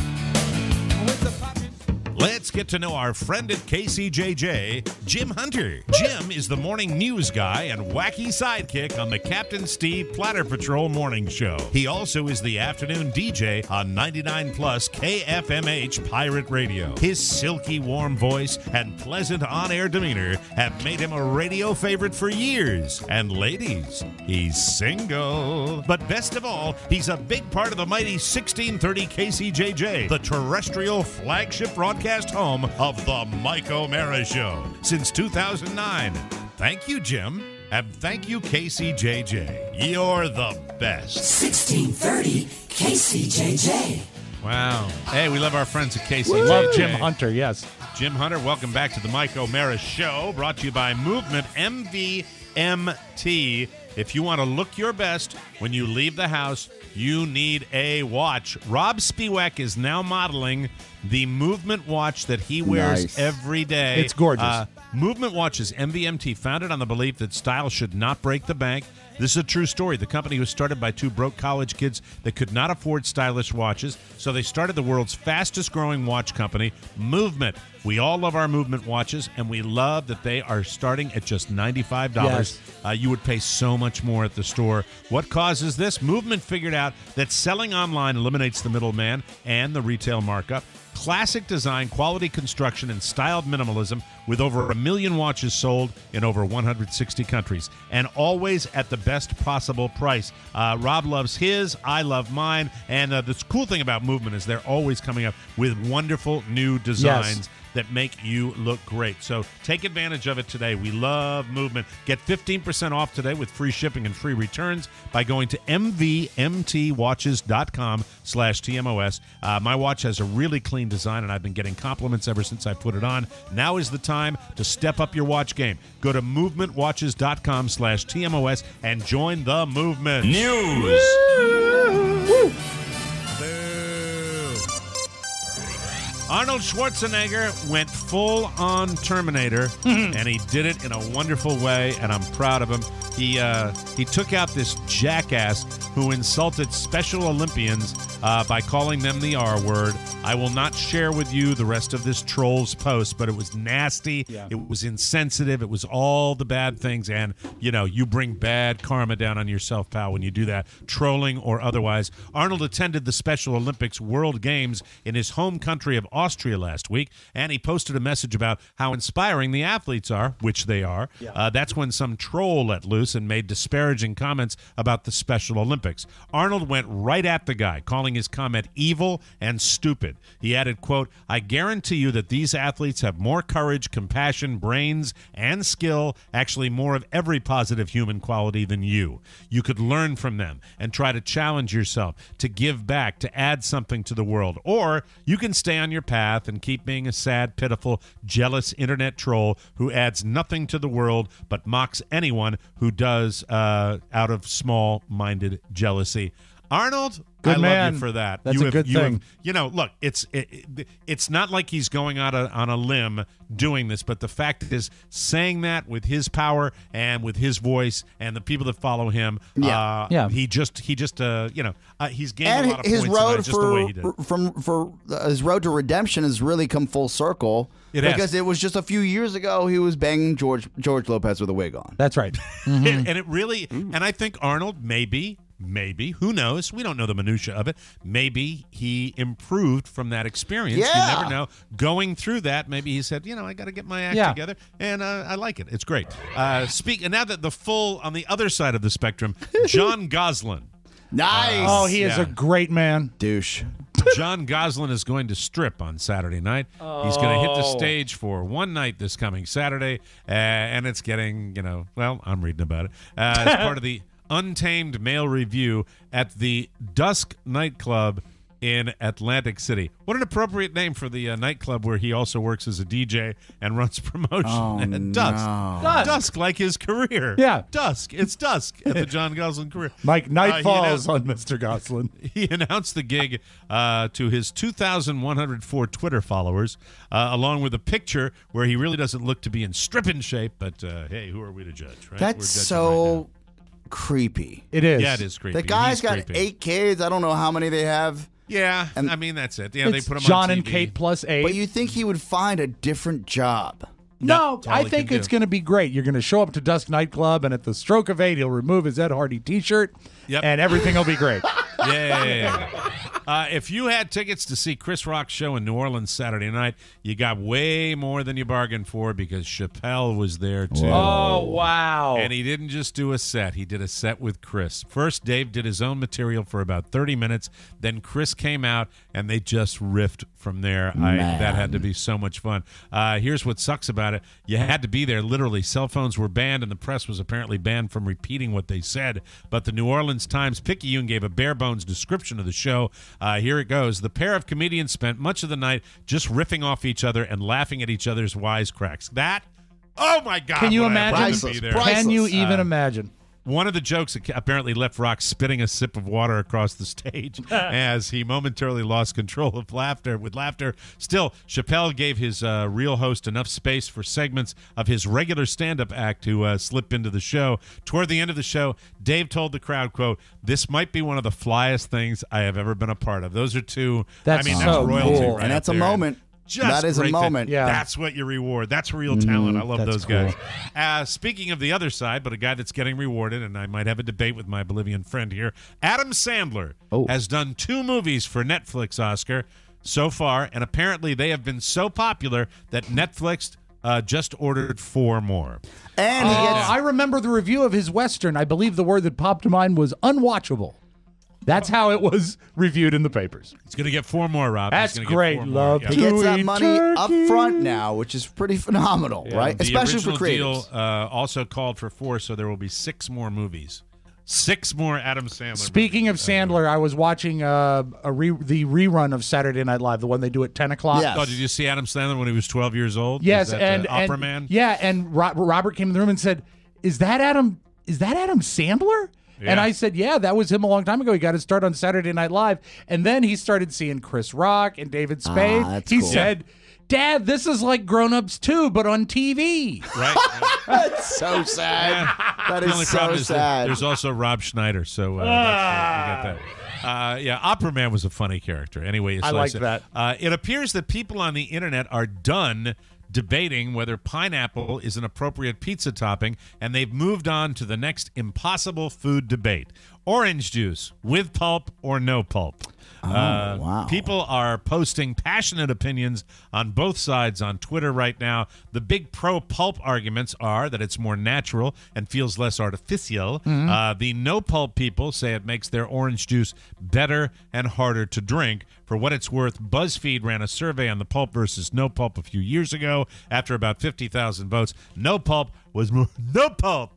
Let's get to know our friend at K C J J, Jim Hunter. Jim is the morning news guy and wacky sidekick on the Captain Steve Platter Patrol morning show. He also is the afternoon D J on ninety-nine plus K F M H Pirate Radio. His silky warm voice and pleasant on-air demeanor have made him a radio favorite for years. And ladies, he's single. But best of all, he's a big part of the mighty sixteen thirty K C J J, the terrestrial flagship broadcast home of the Mike O'Meara Show since two thousand nine. Thank you, Jim. And thank you, K C J J. You're the best. sixteen thirty K C J J. Wow. Hey, we love our friends at K C J J. Love Jim Hunter, yes. Jim Hunter, welcome back to the Mike O'Meara Show, brought to you by Movement M V M T. If you want to look your best when you leave the house, you need a watch. Rob Spiewak is now modeling the Movement watch that he wears Nice. every day. It's gorgeous. Uh, Movement watches, M V M T, founded on the belief that style should not break the bank. This is a true story. The company was started by two broke college kids that could not afford stylish watches, so they started the world's fastest growing watch company, Movement. We all love our Movement watches, and we love that they are starting at just ninety-five dollars. Yes. Uh, you would pay so much more at the store. What causes this? Movement figured out that selling online eliminates the middleman and the retail markup. Classic design, quality construction, and styled minimalism with over a million watches sold in over one hundred sixty countries, and always at the best possible price. Uh, Rob loves his, I love mine, and uh, the cool thing about Movement is they're always coming up with wonderful new designs. Yes. That make you look great. So take advantage of it today. We love Movement. Get fifteen percent off today with free shipping and free returns by going to m v m t watches dot com slash T M O S. Uh, my watch has a really clean design, and I've been getting compliments ever since I put it on. Now is the time to step up your watch game. Go to movement watches dot com slash T M O S and join the movement. News. Boo. Arnold Schwarzenegger went full on Terminator, and he did it in a wonderful way, and I'm proud of him. He uh, he took out this jackass who insulted Special Olympians uh, by calling them the R word. I will not share with you the rest of this troll's post, but it was nasty. Yeah. It was insensitive. It was all the bad things, and you know you bring bad karma down on yourself, pal, when you do that, trolling or otherwise. Arnold attended the Special Olympics World Games in his home country of Austria last week, and he posted a message about how inspiring the athletes are, which they are. Yeah. Uh, that's when some troll let loose and made disparaging comments about the Special Olympics. Arnold went right at the guy, calling his comment evil and stupid. He added, quote, I guarantee you that these athletes have more courage, compassion, brains, and skill, actually more of every positive human quality than you. You could learn from them and try to challenge yourself, to give back, to add something to the world. Or you can stay on your path and keep being a sad, pitiful, jealous internet troll who adds nothing to the world but mocks anyone who does uh, out of small-minded jealousy. Arnold, Good I man. love you for that. That's you a have, good you thing. have- you know, look, it's it, it- it's not like he's going on a on a limb doing this, but the fact is, saying that with his power and with his voice and the people that follow him, Yeah. uh, Yeah. he just he just uh, you know uh, he's gained And a lot of his points tonight, road just the way he for did. from for uh, his road to redemption has really come full circle. It has. because it was just a few years ago he was banging George George Lopez with a wig on. That's right. and, and it really, and I think Arnold maybe, maybe, who knows? We don't know the minutia of it. Maybe he improved from that experience. Yeah. You never know. Going through that, maybe he said, you know, I got to get my act Yeah. together, and uh, I like it. It's great. Uh, speak. And now that the full on the other side of the spectrum, John Goslin. Nice. Oh, he is Yeah. a great man. Douche. John Goslin is going to strip on Saturday night. He's going to hit the Oh. stage for one night this coming Saturday, uh, and it's getting, you know, well, I'm reading about it uh, as part of the Untamed Male Review at the Dusk nightclub in Atlantic City. What an appropriate name for the uh, nightclub where he also works as a D J and runs promotion. Oh, Dusk. no. Dusk. Dusk, like his career. Yeah. Dusk. It's dusk at the John Goslin career. Mike, night Uh, he falls announced- on Mister Goslin. He announced the gig uh, to his two thousand one hundred four Twitter followers, uh, along with a picture where he really doesn't look to be in stripping shape. But uh, hey, who are we to judge, right? That's We're judging so right creepy. It is. now. Yeah, it is creepy. The guy's He's got creepy. eight kids. I don't know how many they have. Yeah, And- I mean that's it. Yeah, they It's put him John on T V. and Kate plus eight. But you think he would find a different job? No, That's all I he think can it's do. going to be great. You're going to show up to Dusk nightclub, and at the stroke of eight, he'll remove his Ed Hardy T-shirt, Yep. and everything will be great. Yeah, yeah, yeah, yeah. Uh, if you had tickets to see Chris Rock's show in New Orleans Saturday night, you got way more than you bargained for because Chappelle was there too. Oh, wow. And he didn't just do a set. He did a set with Chris. First, Dave did his own material for about thirty minutes. Then Chris came out, and they just riffed from there. I, that had to be so much fun. Uh, here's what sucks about it. You had to be there. Literally, cell phones were banned, and the press was apparently banned from repeating what they said. But the New Orleans Times-Picayune gave a bare-bones description of the show. Uh, here it goes. The pair of comedians spent much of the night just riffing off each other and laughing at each other's wisecracks. That, oh, my God. Can you would I have imagine? loved to be there. Can you even Uh, imagine? One of the jokes apparently left Rock spitting a sip of water across the stage as he momentarily lost control of laughter. With laughter, still, Chappelle gave his uh, real host enough space for segments of his regular stand-up act to uh, slip into the show. Toward the end of the show, Dave told the crowd, "quote This might be one of the flyest things I have ever been a part of." Those are two. That's I mean, so that's royalty, cool. right And that's up a there. moment. Just That is a great thing. moment. Yeah. That's what you reward. That's real talent. I love that's those cool. guys. Uh, speaking of the other side, but a guy that's getting rewarded, and I might have a debate with my Bolivian friend here, Adam Sandler Oh. has done two movies for Netflix, Oscar, so far, and apparently they have been so popular that Netflix uh, just ordered four more. And he Uh, gets I remember the review of his Western. I believe the word that popped to mind was unwatchable. That's how it was reviewed in the papers. He's going to get four more, Rob. He's That's gonna get great. four more. Love Yeah. he gets that Eat money up turkey. front now, which is pretty phenomenal, right? The Especially for original creatives. deal uh, also called for four, so there will be six more movies. Six more Adam Sandler. Speaking of movies. Sandler, I was watching uh, a re- the rerun of Saturday Night Live, the one they do at ten o'clock. Yes. Oh, did you see Adam Sandler when he was twelve years old? Yes, Is that, and, uh, Opera and Man. yeah, and Ro- Robert came in the room and said, "Is that Adam? Is that Adam Sandler?" And Yeah. I said, "Yeah, that was him a long time ago. He got his start on Saturday Night Live, and then he started seeing Chris Rock and David Spade. Ah, that's he cool. said." Dad, this is like Grown Ups too, but on T V. Right. That's so sad. That The only is so problem is that sad. there's also Rob Schneider, so uh, that's, uh, you got that. Uh, yeah, Opera Man was a funny character. Anyway, you I slice like it. that. Uh, it appears that people on the internet are done debating whether pineapple is an appropriate pizza topping, and they've moved on to the next impossible food debate: orange juice with pulp or no pulp. Oh, Uh, wow. People are posting passionate opinions on both sides on Twitter right now. The big pro-pulp arguments are that it's more natural and feels less artificial. Mm-hmm. Uh, the no-pulp people say it makes their orange juice better and harder to drink. For what it's worth, BuzzFeed ran a survey on the pulp versus no pulp a few years ago. After about fifty thousand votes, no pulp was more no pulp.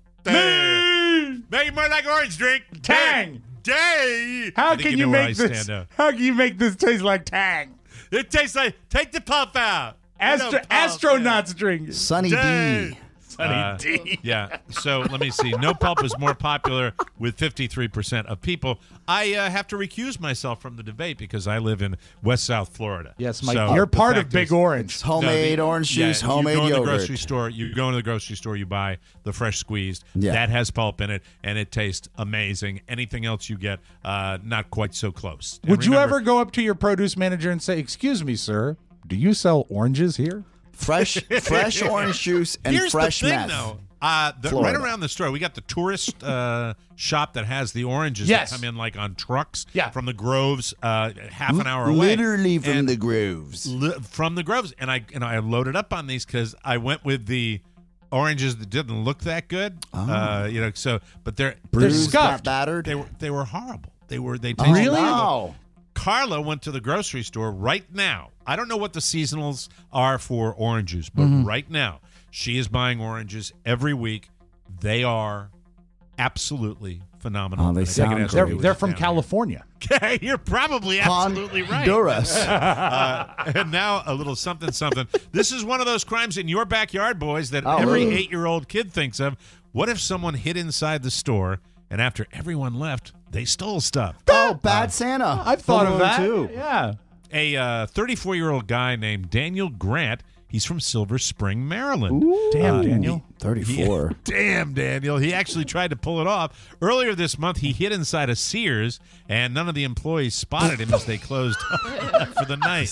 Dang. Make it more like orange drink. Tang. Day. How I think can you you know where make I this? stand now. How can you make this taste like Tang? It tastes like take the pulp out. Astro- You know, pulp, astronauts drink. Sunny Day. D. Sunny Uh, D. Yeah. So let me see. No Pulp is more popular with fifty-three percent of people. I uh, have to recuse myself from the debate because I live in West South Florida. Yes, Mike, So you're the part of fact Big is- Orange. It's homemade No, the- orange yeah, juice, homemade you go to the yogurt. grocery store. You go into the grocery store. You buy the fresh squeezed. Yeah. That has pulp in it, and it tastes amazing. Anything else you get, uh, not quite so close. And Would you remember- ever go up to your produce manager and say, "Excuse me, sir, do you sell oranges here?" Fresh, fresh orange juice and Here's fresh the thing, meth. though. Uh, the, right Florida. around the store, we got the tourist uh, shop that has the oranges Yes. that come in like on trucks Yeah. from the groves, uh, half an hour away. Literally from And the groves. li- from the groves, and I and I loaded up on these because I went with the oranges that didn't look that good. Uh, you know, so but they're Bruised, they're not battered. They were they were horrible. They were they Oh, tasted really? horrible. Carla went to the grocery store right now. I don't know what the seasonals are for orange juice, but Mm-hmm. right now she is buying oranges every week. They are absolutely phenomenal. Oh, they And I think sound it has to They're, do with they're this from down California. here. You're probably absolutely right. Honduras. Uh, and now a little something, something. This is one of those crimes in your backyard, boys, that Oh. every Ooh. eight-year-old kid thinks of. What if someone hid inside the store, and after everyone left, they stole stuff? Oh, Bad Santa. I've thought of Home that. Alone too. Yeah. A uh, thirty-four-year-old guy named Daniel Grant. He's from Silver Spring, Maryland. Damn, Uh, Daniel. thirty-four. Damn, Daniel. He actually tried to pull it off. Earlier this month, he hid inside a Sears, and none of the employees spotted him as they closed for the night.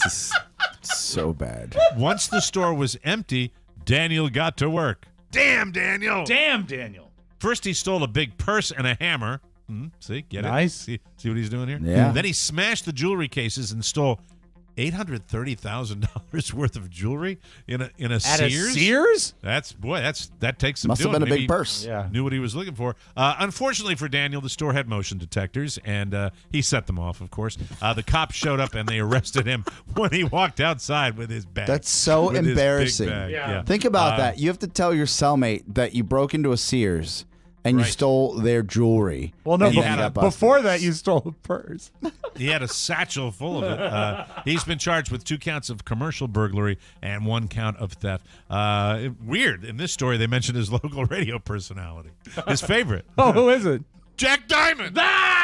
So bad. Once the store was empty, Daniel got to work. Damn, Daniel. Damn, Daniel. First, he stole a big purse and a hammer. Hmm, see, get it? Nice. See, see what he's doing here? Yeah. Then he smashed the jewelry cases and stole eight hundred thirty thousand dollars worth of jewelry in a in a At Sears. a Sears? That's boy. That's that takes some. Must have doing. been a Maybe big purse. Yeah. Knew what he was looking for. Uh, unfortunately for Daniel, the store had motion detectors, and uh, he set them off. Of course, uh, the cops showed up and they arrested him when he walked outside with his bag. That's so With his big embarrassing. bag. Yeah. Think about Uh, that. You have to tell your cellmate that you broke into a Sears and you Right. stole their jewelry. Well, no, and He then had you a- got busted. before that, you stole a purse. He had a satchel full of it. Uh, he's been charged with two counts of commercial burglary and one count of theft. Uh, weird. In this story, they mentioned his local radio personality, his favorite, Oh, who is it? Jack Diamond.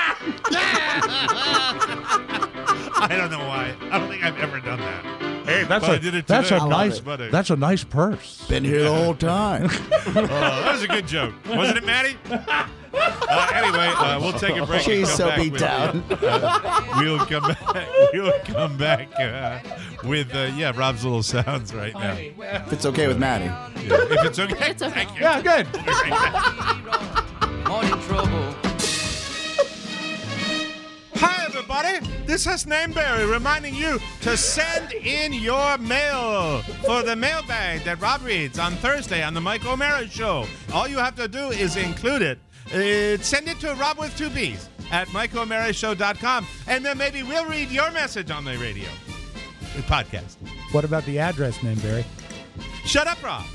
I don't know why. I don't think I've ever done that. Hey, that's But I a did it that's today. a nice But, uh, that's a nice purse. Been here the whole time. Oh, that was a good joke, wasn't it, Maddie? Uh, anyway, uh, we'll take a break. and She's come so back beat with, down. uh, we'll come back. We'll come back uh, with uh, yeah, Rob's little sounds right now. If it's okay with Maddie. Yeah, if it's okay, It's okay. thank you. Yeah, good. Morning trouble. Hi, everybody. This is Nameberry reminding you to send in your mail for the mailbag that Rob reads on Thursday on the Mike O'Mara Show. All you have to do is include it. Uh, send it to Rob with two B's at mike o'mara show dot com, and then maybe we'll read your message on the radio. The podcast. What about the address name, Barry? Shut up, Rob.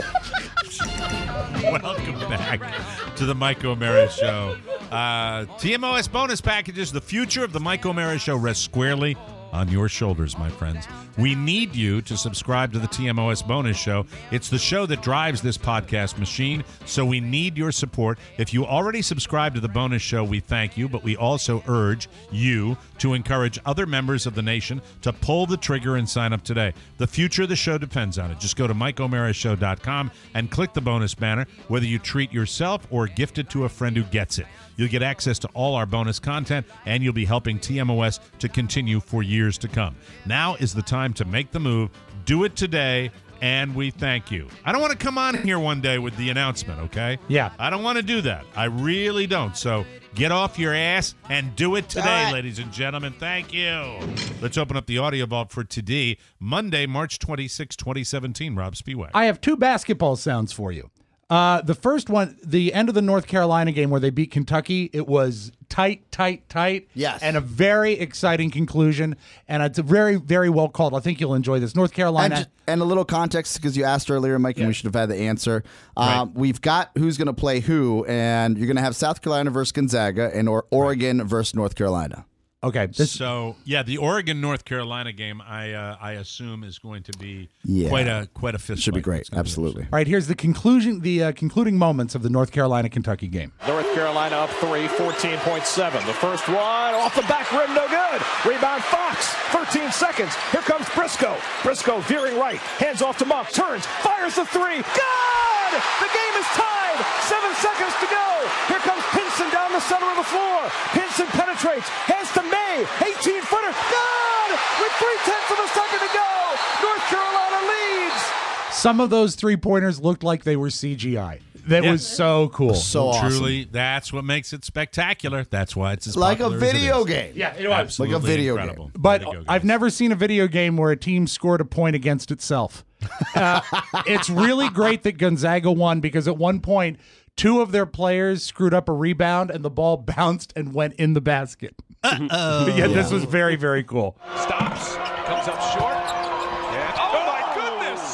Welcome back to the Mike O'Mara Show. Uh, T M O S bonus packages. The future of the Mike O'Mara Show rests squarely on your shoulders, my friends. We need you to subscribe to the T M O S bonus show. It's the show that drives this podcast machine, so we need your support. If you already subscribe to the bonus show, we thank you, but we also urge you to encourage other members of the nation to pull the trigger and sign up today. The future of the show depends on it. Just go to mike o'mara show dot com and click the bonus banner, whether you treat yourself or gift it to a friend who gets it. You'll get access to all our bonus content, and you'll be helping T M O S to continue for years to come. Now is the time to make the move. Do it today, and we thank you. I don't want to come on here one day with the announcement, okay? Yeah. I don't want to do that. I really don't. So get off your ass and do it today, right. ladies and gentlemen. Thank you. Let's open up the audio vault for today, Monday, March twenty-sixth, twenty seventeen. Rob Spiewak. I have two basketball sounds for you. Uh, the first one, the end of the North Carolina game where they beat Kentucky, it was tight, tight, tight. Yes. And a very exciting conclusion. And it's a very, very well called. I think you'll enjoy this. North Carolina. And, ju- and a little context, because you asked earlier, Mike, and we should have had the answer. Um, Right. We've got who's going to play who, and you're going to have South Carolina versus Gonzaga and or Oregon versus North Carolina. Okay. This, so yeah, the Oregon North Carolina game, I uh, I assume is going to be Yeah. quite a quite a fist Should be fight. great. It's gonna be Absolutely. all right, here's the conclusion, the uh, concluding moments of the North Carolina-Kentucky game. North Carolina up three, fourteen point seven. The first one off the back rim, no good. Rebound Fox, thirteen seconds. Here comes Briscoe. Briscoe veering right, hands off to Monk, turns, fires the three. Good! The game is tied. Seven seconds to go. Here comes Pinson down the center of the floor. Pinson penetrates, hands to May, eighteen-footer. Good! With three-tenths of a second to go, North Carolina leads. Some of those three-pointers looked like they were C G I. That Yeah. was so cool. So awesome. Truly, that's what makes it spectacular. That's why it's as Like a popular as it video is. game. Yeah, it was. Absolutely Like a video incredible. game. But Video I've games. never seen a video game where a team scored a point against itself. Uh, it's really great that Gonzaga won because at one point, two of their players screwed up a rebound and the ball bounced and went in the basket. Uh-oh. yeah, this was very, very cool. Stops, comes up short. And, oh, my goodness!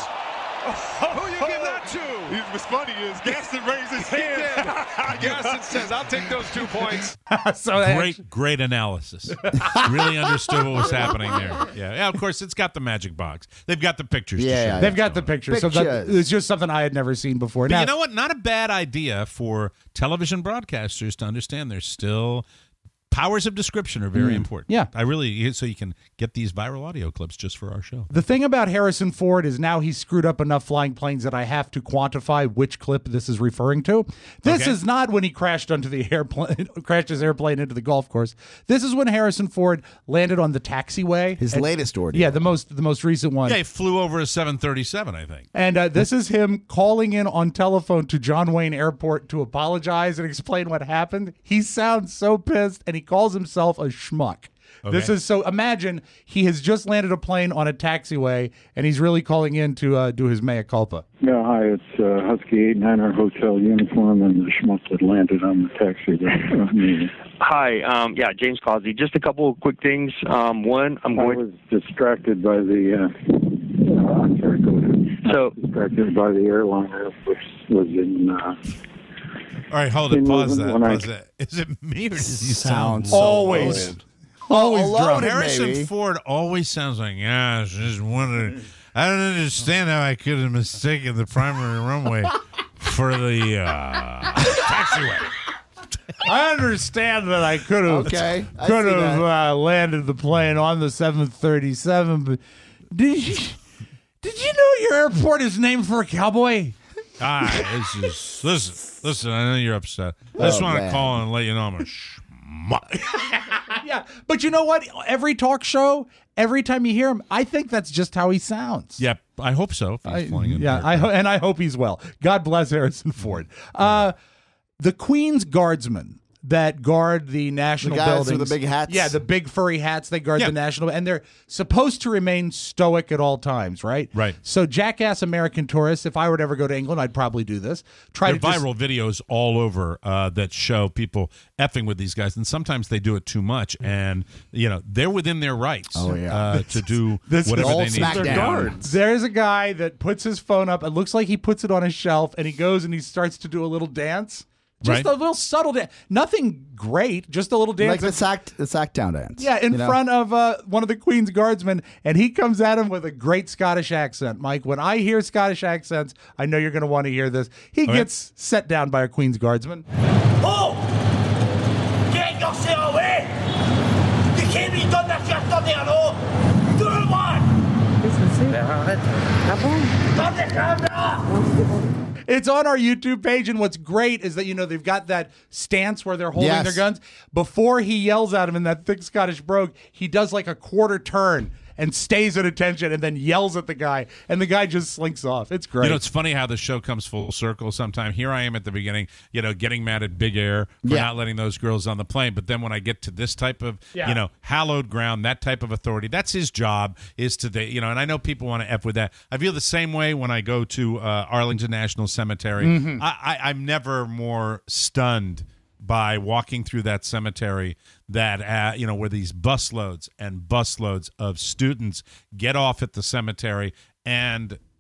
Who you give that to? What's funny is Gaston raised his hand. Gaston says, I'll take those two points. so they Great, actually- great analysis. Really understood what was happening there. Yeah, yeah. Of course, it's got the magic box. They've got the pictures. to Yeah, show yeah, you They've what's got the going on. picture. So that, Pictures. it's just something I had never seen before. But Now, you know what? Not a bad idea for television broadcasters to understand there's still powers of description are very important. Yeah. I really, so you can get these viral audio clips just for our show. the thing about Harrison Ford is now he's screwed up enough flying planes that I have to quantify which clip this is referring to. This Okay. is not when he crashed onto the airplane, crashed his airplane into the golf course. This is when Harrison Ford landed on the taxiway. His And- latest ordeal. Yeah, the most the most recent one. Yeah, he flew over a seven thirty-seven, I think. And uh, this is him calling in on telephone to John Wayne Airport to apologize and explain what happened. He sounds so pissed, and he calls himself a schmuck. This Okay. is so. Imagine he has just landed a plane on a taxiway, and he's really calling in to uh, do his mea culpa. Yeah, hi, it's uh, Husky eight niner Hotel uniform and the schmuck that landed on the taxi. That, uh, me. Hi, um, yeah, James Causey. Just a couple of quick things. Um, one, I'm I going. was distracted by the. Uh, uh, I'm sorry, go ahead. So, I was distracted by the airliner, which was in. Uh, All right, hold it. in Pause movement that. when I- Pause that. Is it me or does he Sounds sound so Always. loaded. Always Oh, drunk. loaded, Harrison maybe. Ford always sounds like, yeah, I just wanted. I don't understand how I could have mistaken the primary runway for the uh, taxiway. I understand that I could have Okay, I could see have that. uh, landed the plane on the seven thirty-seven, but did you did you know your airport is named for a cowboy? Ah, this is listen, listen. I know you're upset. I just Oh, want to man. call and let you know I'm a schmuck. Yeah, but you know what? Every talk show, every time you hear him, I think that's just how he sounds. Yep, I hope so. If he's I, flying in yeah, there. I ho- and I hope he's well. God bless Harrison Ford. Uh, the Queen's Guardsmen that guard the national The guys buildings. with the big hats? Yeah, the big furry hats. They guard Yeah. the national, and they're supposed to remain stoic at all times, right? Right. So, jackass American tourists. If I were to ever go to England, I'd probably do this. Try There to are just- viral videos all over uh, that show people effing with these guys, and sometimes they do it too much, and you know they're within their rights. Oh, yeah. uh, to do This is whatever all they need to do. Smackdown. There's a guy that puts his phone up. It looks like he puts it on his shelf, and he goes and he starts to do a little dance. Just Right. a little subtle dance. Nothing great, just a little dance. Like the sack, the sack down dance. Yeah, in you know? front of uh, one of the Queen's Guardsmen, and he comes at him with a great Scottish accent. Mike, when I hear Scottish accents, I know you're going to want to hear this. He Okay. gets set down by a Queen's Guardsman. oh! Get yourself away! You can't be done that you're done there, no! Do it one! Turn the camera! It's on our YouTube page, and what's great is that, you know, they've got that stance where they're holding Yes. their guns. Before he yells at him in that thick Scottish brogue, he does like a quarter turn and stays at attention and then yells at the guy, and the guy just slinks off. It's great. You know, it's funny how the show comes full circle sometime. Here I am at the beginning, you know, getting mad at Big Air for Yeah. not letting those girls on the plane. But then when I get to this type of, Yeah. you know, hallowed ground, that type of authority, that's his job is to, you know, and I know people want to F with that. I feel the same way when I go to uh, Arlington National Cemetery. Mhm. I, I, I'm never more stunned by walking through that cemetery that uh, you know where these busloads and busloads of students get off at the cemetery, and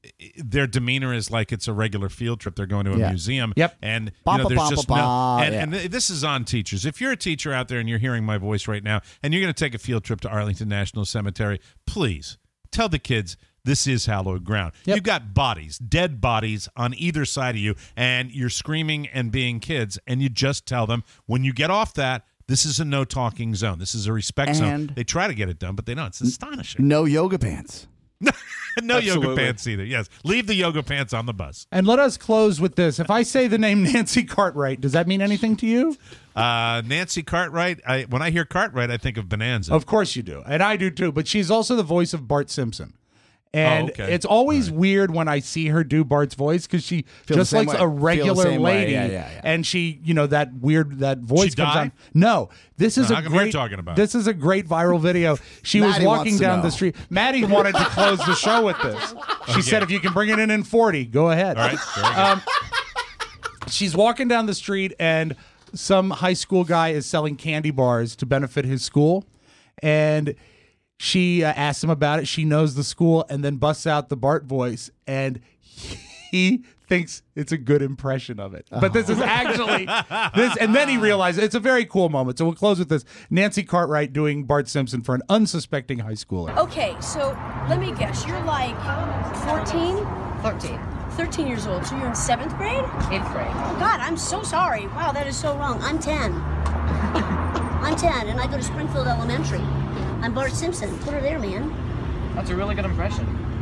their demeanor is like it's a regular field trip. They're going to a Yeah. museum. Yep. And Ba, you know, ba, there's ba, just ba, no. ba, And, yeah. and th- this is on teachers. If you're a teacher out there and you're hearing my voice right now, and you're going to take a field trip to Arlington National Cemetery, please tell the kids this is hallowed ground. Yep. You've got bodies, dead bodies on either side of you, and you're screaming and being kids, and you just tell them when you get off that, this is a no talking zone. This is a respect zone. And- They try to get it done, but they don't. It's astonishing. No yoga pants. No yoga Absolutely. pants either. Yes. Leave the yoga pants on the bus. And let us close with this. If I say the name Nancy Cartwright, does that mean anything to you? Uh, Nancy Cartwright, I, when I hear Cartwright, I think of Bonanza. Of course you do. And I do too. But she's also the voice of Bart Simpson. And Oh, okay. it's always weird when I see her do Bart's voice because she Feel the just same likes way. a Feel the regular same way. lady. Yeah, yeah, yeah. And she, you know, that weird, that voice She comes die? on. No, this is No, a how come you're great, talking about it? this is a great viral video. She was Maddie walking wants to down know. the street. Maddie wanted to close the show with this. She Okay. said, if you can bring it in in forty, go ahead. All right. Very good. Um, she's walking down the street and some high school guy is selling candy bars to benefit his school. And she uh, asks him about it. She knows the school and then busts out the Bart voice. And he thinks it's a good impression of it. But this is actually this. And then he realizes it's a very cool moment. So we'll close with this. Nancy Cartwright doing Bart Simpson for an unsuspecting high schooler. Okay, so let me guess. You're like fourteen? thirteen. thirteen years old. So you're in seventh grade? Eighth grade. Oh, God, I'm so sorry. Wow, that is so wrong. I'm ten. I'm ten, and I go to Springfield Elementary. I'm Bart Simpson. Put her there, man. That's a really good impression.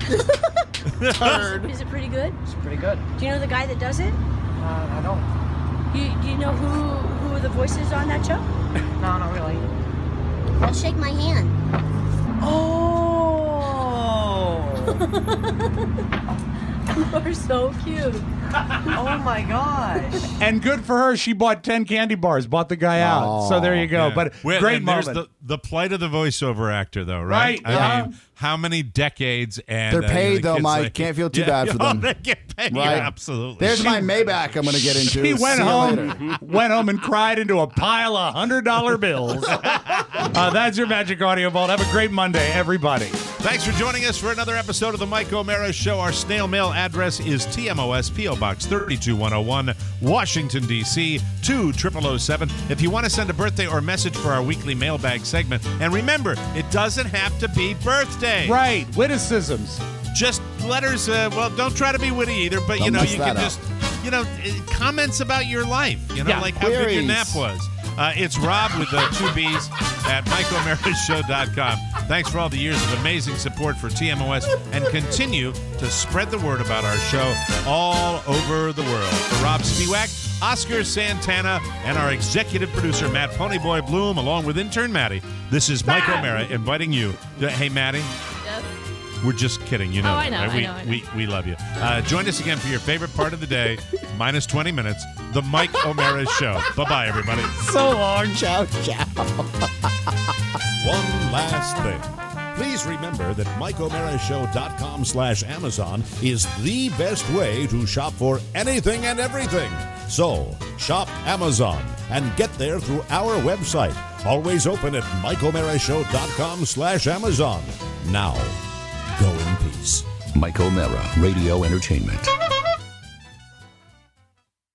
Is it pretty good? It's pretty good. Do you know the guy that does it? Uh, I don't. You, do you know who who are the voices on that show? No, not really. Well, shake my hand. Oh! You're so cute. Oh my gosh. And good for her. She bought ten candy bars, bought the guy out. So there you go. Yeah. But Well, great and there's moment. The, the plight of the voiceover actor, though, right? Right, I yeah. mean, how many decades and They're uh, you know, paid, the though, kids Mike. like- Can't feel too Yeah. bad for Oh, them. they get paid. Right. Yeah, absolutely. There's my Maybach I'm going to get into. She went See you home, later. went home and cried into a pile of hundred dollar bills. uh, that's your Magic Audio Vault. Have a great Monday, everybody. Thanks for joining us for another episode of the Mike O'Mara Show. Our snail mail address is T M O S P O Box three two one oh one, Washington, D C two thousand oh seven. If you want to send a birthday or message for our weekly mailbag segment, and remember, it doesn't have to be birthday. Right, witticisms. Just letters. Uh, well, don't try to be witty either, but you Don't know, mess you that can up. just, you know, uh, comments about your life. You know, Yeah, like how good your queries. nap was. Uh, it's Rob with the two B's at Mike O'Mara Show dot com. Thanks for all the years of amazing support for T M O S, and continue to spread the word about our show all over the world. For Rob Spiewak, Oscar Santana, and our executive producer, Matt Ponyboy Bloom, along with intern Maddie, this is Mike O'Mara inviting you to, hey, Maddie. Yes. We're just kidding, you know. Oh, I know, right? I we, know, I know. We, we love you. Uh, join us again for your favorite part of the day, minus twenty minutes, the Mike O'Mara Show. Bye-bye, everybody. So long. Ciao, ciao. One last thing. Please remember that Mike O'Mara Show dot com slash Amazon is the best way to shop for anything and everything. So, shop Amazon and get there through our website. Always open at Mike O'Mara Show dot com slash Amazon. Now, go in peace. Mike O'Mara Radio Entertainment.